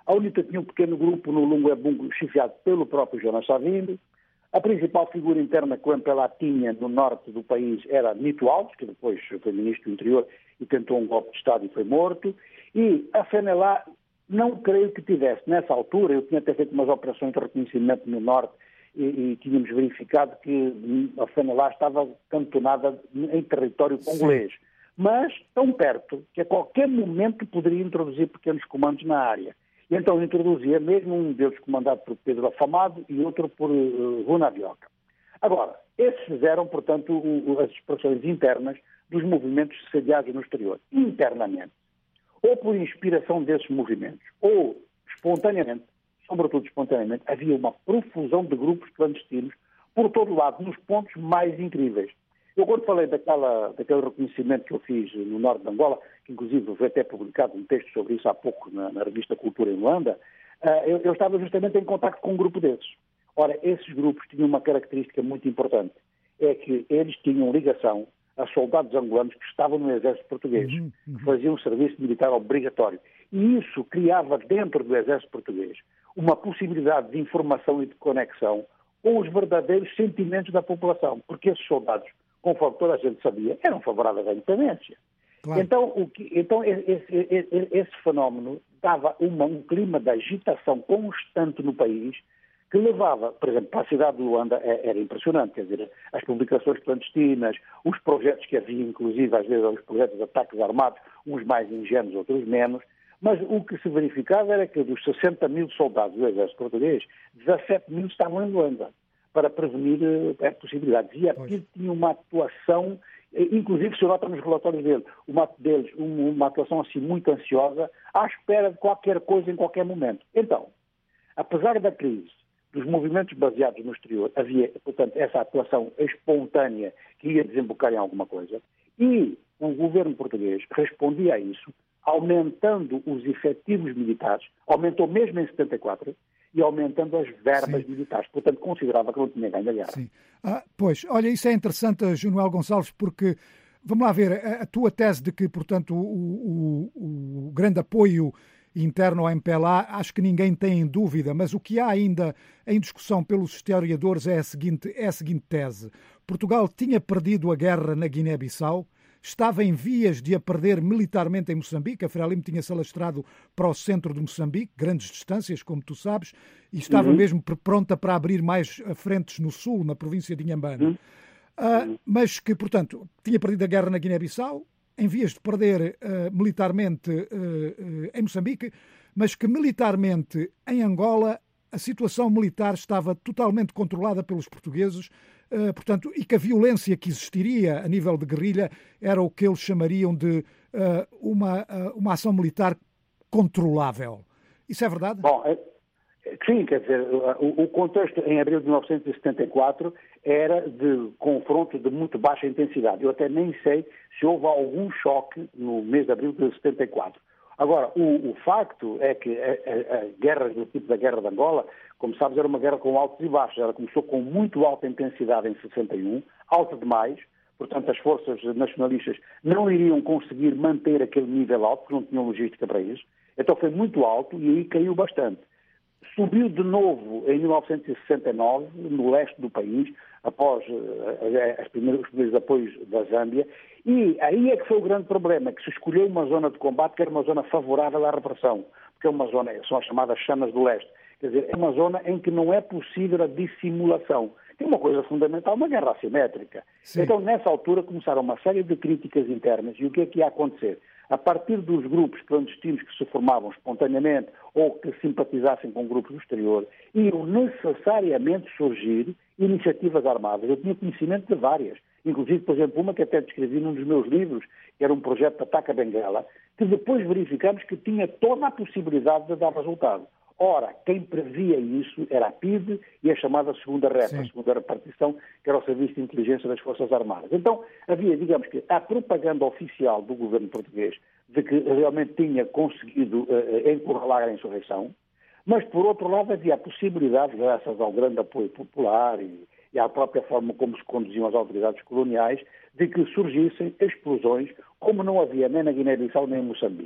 A UNITA tinha um pequeno grupo no Lungo-Ebungo, chefiado pelo próprio Jonas Savimbi. A principal figura interna que o M P L A tinha no norte do país era Nito Alves, que depois foi ministro do Interior e tentou um golpe de Estado e foi morto. E a F N L A não creio que tivesse, nessa altura, eu tinha até feito umas operações de reconhecimento no norte e, e tínhamos verificado que a F N L A estava cantonada em território congolês. Sim. Mas tão perto que a qualquer momento poderia introduzir pequenos comandos na área. E então introduzia mesmo um deles comandado por Pedro Afamado e outro por uh, Runa Vioca. Agora, esses fizeram, portanto, o, as expressões internas dos movimentos sediados no exterior, internamente. Ou por inspiração desses movimentos, ou espontaneamente, sobretudo espontaneamente, havia uma profusão de grupos clandestinos por todo lado, nos pontos mais incríveis. Eu, quando falei daquela, daquele reconhecimento que eu fiz no norte de Angola, que inclusive foi até publicado um texto sobre isso há pouco na, na revista Cultura em Luanda, uh, eu, eu estava justamente em contato com um grupo desses. Ora, esses grupos tinham uma característica muito importante, é que eles tinham ligação a soldados angolanos que estavam no exército português, uhum, uhum. que faziam serviço militar obrigatório. E isso criava dentro do exército português uma possibilidade de informação e de conexão com os verdadeiros sentimentos da população, porque esses soldados, conforme toda a gente sabia, eram favoráveis à independência. Claro. Então, o que, então esse, esse, esse fenómeno dava uma, um clima de agitação constante no país que levava, por exemplo, para a cidade de Luanda, era impressionante, quer dizer, as publicações clandestinas, os projetos que havia, inclusive, às vezes, os projetos de ataques armados, uns mais ingênuos, outros menos, mas o que se verificava era que dos sessenta mil soldados do exército português, dezassete mil estavam em Luanda para prevenir uh, possibilidades. E aqui tinha uma atuação, inclusive se nota nos relatórios dele, uma, deles, uma, uma atuação assim muito ansiosa, à espera de qualquer coisa em qualquer momento. Então, apesar da crise, dos movimentos baseados no exterior, havia, portanto, essa atuação espontânea que ia desembocar em alguma coisa, e o governo português respondia a isso, aumentando os efetivos militares, aumentou mesmo em setenta e quatro, e aumentando as verbas Sim. militares. Portanto, considerava que não tinha ganho a guerra. Sim. Ah, pois, olha, isso é interessante, Junuel Gonçalves, porque, vamos lá ver, a, a tua tese de que, portanto, o, o, o grande apoio interno ao M P L A, acho que ninguém tem em dúvida, mas o que há ainda em discussão pelos historiadores é a seguinte, é a seguinte tese. Portugal tinha perdido a guerra na Guiné-Bissau, estava em vias de a perder militarmente em Moçambique, a Frelimo tinha-se alastrado para o centro de Moçambique, grandes distâncias, como tu sabes, e estava uhum. mesmo pronta para abrir mais frentes no sul, na província de Inhambane. Uhum. Uh, mas que, portanto, tinha perdido a guerra na Guiné-Bissau, em vias de perder uh, militarmente uh, uh, em Moçambique, mas que militarmente em Angola a situação militar estava totalmente controlada pelos portugueses, uh, portanto, e que a violência que existiria a nível de guerrilha era o que eles chamariam de uh, uma, uh, uma ação militar controlável. Isso é verdade? Bom, é, sim, quer dizer, o, o contexto em abril de mil novecentos e setenta e quatro era de confronto de muito baixa intensidade. Eu até nem sei se houve algum choque no mês de abril de setenta e quatro. Agora, o, o facto é que a, a, a guerra do tipo da Guerra de Angola, como sabes, era uma guerra com altos e baixos. Ela começou com muito alta intensidade em sessenta e um, alta demais, portanto as forças nacionalistas não iriam conseguir manter aquele nível alto, porque não tinham logística para isso. Então foi muito alto e aí caiu bastante. Subiu de novo em mil novecentos e sessenta e nove, no leste do país, após uh, as primeiras, os primeiros apoios da Zâmbia, e aí é que foi o grande problema, que se escolheu uma zona de combate que era uma zona favorável à repressão, porque é uma zona, são as chamadas chanas do leste, quer dizer, é uma zona em que não é possível a dissimulação. Tem uma coisa fundamental, uma guerra assimétrica. Sim. Então, nessa altura, começaram uma série de críticas internas, e o que é que ia acontecer? A partir dos grupos clandestinos que se formavam espontaneamente ou que simpatizassem com grupos do exterior, iam necessariamente surgir iniciativas armadas. Eu tinha conhecimento de várias, inclusive, por exemplo, uma que até descrevi num dos meus livros, que era um projeto de ataque a Benguela, que depois verificamos que tinha toda a possibilidade de dar resultado. Ora, quem previa isso era a P I D e a chamada segunda R E P, a segunda repartição, que era o Serviço de Inteligência das Forças Armadas. Então, havia, digamos que, a propaganda oficial do governo português de que realmente tinha conseguido uh, encurralar a insurreição, mas, por outro lado, havia a possibilidade, graças ao grande apoio popular e, e à própria forma como se conduziam as autoridades coloniais, de que surgissem explosões, como não havia nem na Guiné-Bissau nem em Moçambique.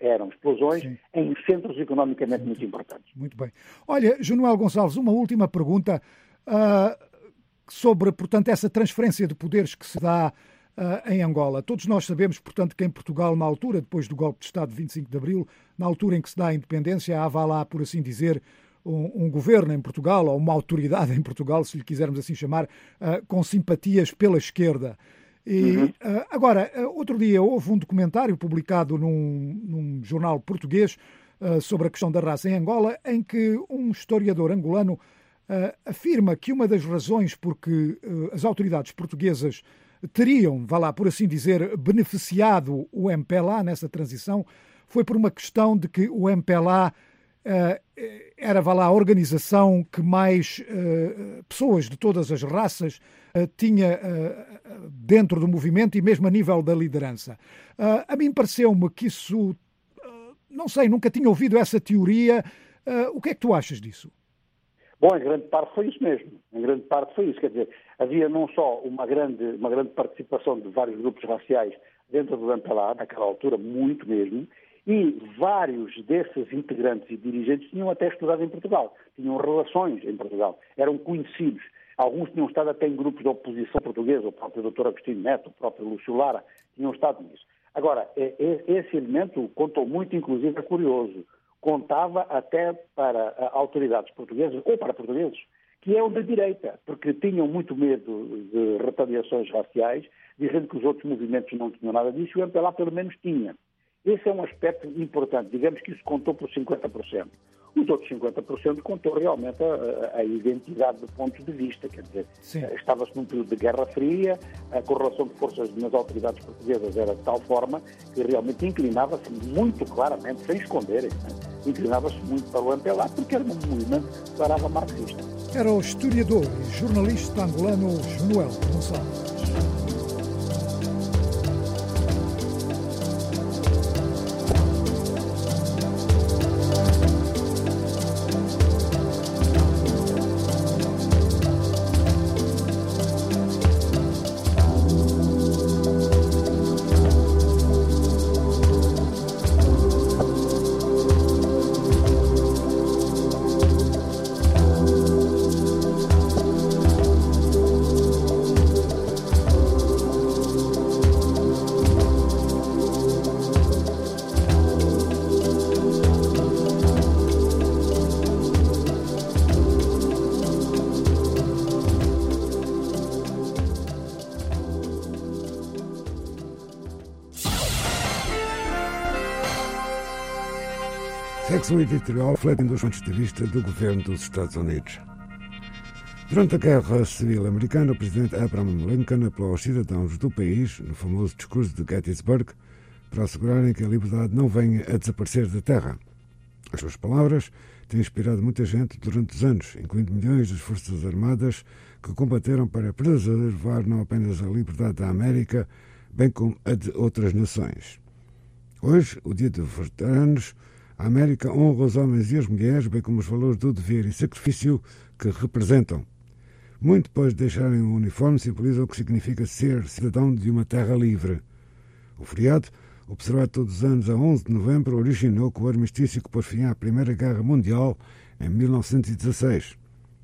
eram explosões Sim. em centros economicamente muito importantes. Muito bem. Olha, Januel Gonçalves, uma última pergunta uh, sobre, portanto, essa transferência de poderes que se dá uh, em Angola. Todos nós sabemos, portanto, que em Portugal, na altura, depois do golpe de Estado de vinte e cinco de Abril, na altura em que se dá a independência, há lá, por assim dizer, um, um governo em Portugal, ou uma autoridade em Portugal, se lhe quisermos assim chamar, uh, com simpatias pela esquerda. E, uhum. uh, agora, uh, outro dia houve um documentário publicado num, num jornal português uh, sobre a questão da raça em Angola, em que um historiador angolano uh, afirma que uma das razões por que uh, as autoridades portuguesas teriam, vá lá, por assim dizer, beneficiado o M P L A nessa transição foi por uma questão de que o M P L A uh, era, vá lá, a organização que mais uh, pessoas de todas as raças uh, tinha uh, dentro do movimento e mesmo a nível da liderança. Uh, a mim pareceu-me que isso, uh, não sei, nunca tinha ouvido essa teoria. Uh, o que é que tu achas disso? Bom, em grande parte foi isso mesmo. Em grande parte foi isso. Quer dizer, havia não só uma grande, uma grande participação de vários grupos raciais dentro do M P L A, naquela altura, muito mesmo, e vários desses integrantes e dirigentes tinham até estudado em Portugal, tinham relações em Portugal, eram conhecidos. Alguns tinham estado até em grupos de oposição portuguesa, o próprio doutor Agostinho Neto, o próprio Lúcio Lara, tinham estado nisso. Agora, esse elemento contou muito, inclusive é curioso, contava até para autoridades portuguesas, ou para portugueses, que eram da direita, porque tinham muito medo de retaliações raciais, dizendo que os outros movimentos não tinham nada disso, e o M P L A pelo menos tinha. Esse é um aspecto importante. Digamos que isso contou por cinquenta por cento. Os outros cinquenta por cento contou realmente a, a identidade de pontos de vista. Quer dizer, estava-se num período de Guerra Fria, a correlação de forças nas autoridades portuguesas era de tal forma que realmente inclinava-se muito claramente, sem esconderem, né? inclinava-se muito para o M P L A, porque era um movimento que declarava marxista. Era o historiador e jornalista angolano Januel Gonçalves. Secção editorial reflete dos pontos de vista do governo dos Estados Unidos. Durante a Guerra Civil Americana, o presidente Abraham Lincoln apelou aos cidadãos do país, no famoso discurso de Gettysburg, para assegurarem que a liberdade não venha a desaparecer da terra. As suas palavras têm inspirado muita gente durante os anos, incluindo milhões das Forças Armadas que combateram para preservar não apenas a liberdade da América, bem como a de outras nações. Hoje, o Dia dos Veteranos, a América honra os homens e as mulheres, bem como os valores do dever e sacrifício que representam. Muito depois de deixarem o uniforme, simbolizam o que significa ser cidadão de uma terra livre. O feriado, observado todos os anos a onze de novembro, originou com o armistício que pôs fim à Primeira Guerra Mundial em mil novecentos e dezasseis.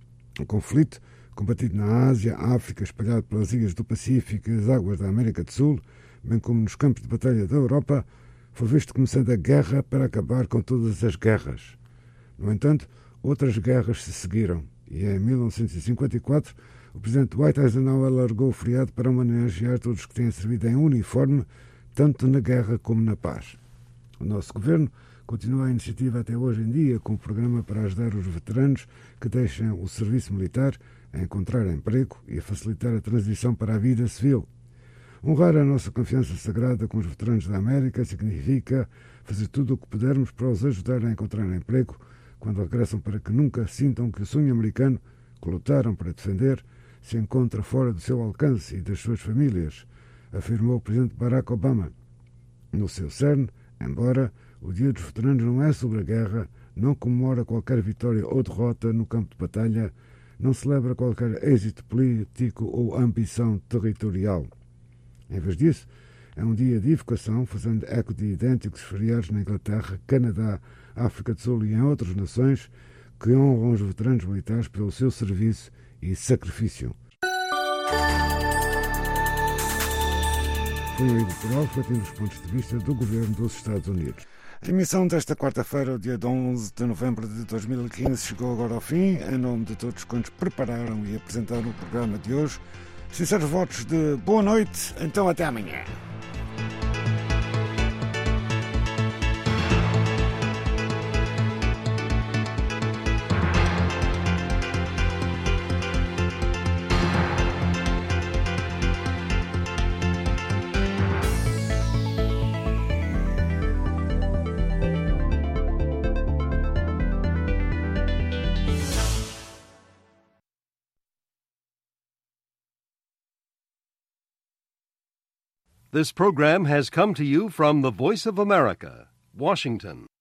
O conflito, combatido na Ásia, África, espalhado pelas ilhas do Pacífico e as águas da América do Sul, bem como nos campos de batalha da Europa, foi visto como sendo a guerra para acabar com todas as guerras. No entanto, outras guerras se seguiram, e em mil novecentos e cinquenta e quatro o presidente Dwight Eisenhower alargou o feriado para homenagear todos que têm servido em uniforme, tanto na guerra como na paz. O nosso governo continua a iniciativa até hoje em dia com o programa para ajudar os veteranos que deixam o serviço militar a encontrar emprego e a facilitar a transição para a vida civil. Honrar a nossa confiança sagrada com os veteranos da América significa fazer tudo o que pudermos para os ajudar a encontrar emprego quando regressam, para que nunca sintam que o sonho americano que lutaram para defender se encontra fora do seu alcance e das suas famílias, afirmou o presidente Barack Obama. No seu cerne, embora o Dia dos Veteranos não é sobre a guerra, não comemora qualquer vitória ou derrota no campo de batalha, não celebra qualquer êxito político ou ambição territorial. Em vez disso, É um dia de evocação, fazendo eco de idênticos feriados na Inglaterra, Canadá, África do Sul e em outras nações que honram os veteranos militares pelo seu serviço e sacrifício. Foi um editorial refletindo os pontos de vista do governo dos Estados Unidos. A emissão desta quarta-feira, dia onze de novembro de dois mil e quinze, chegou agora ao fim. Em nome de todos quantos prepararam e apresentaram o programa de hoje, sinceros votos de boa noite, então até amanhã. This program has come to you from the Voice of America, Washington.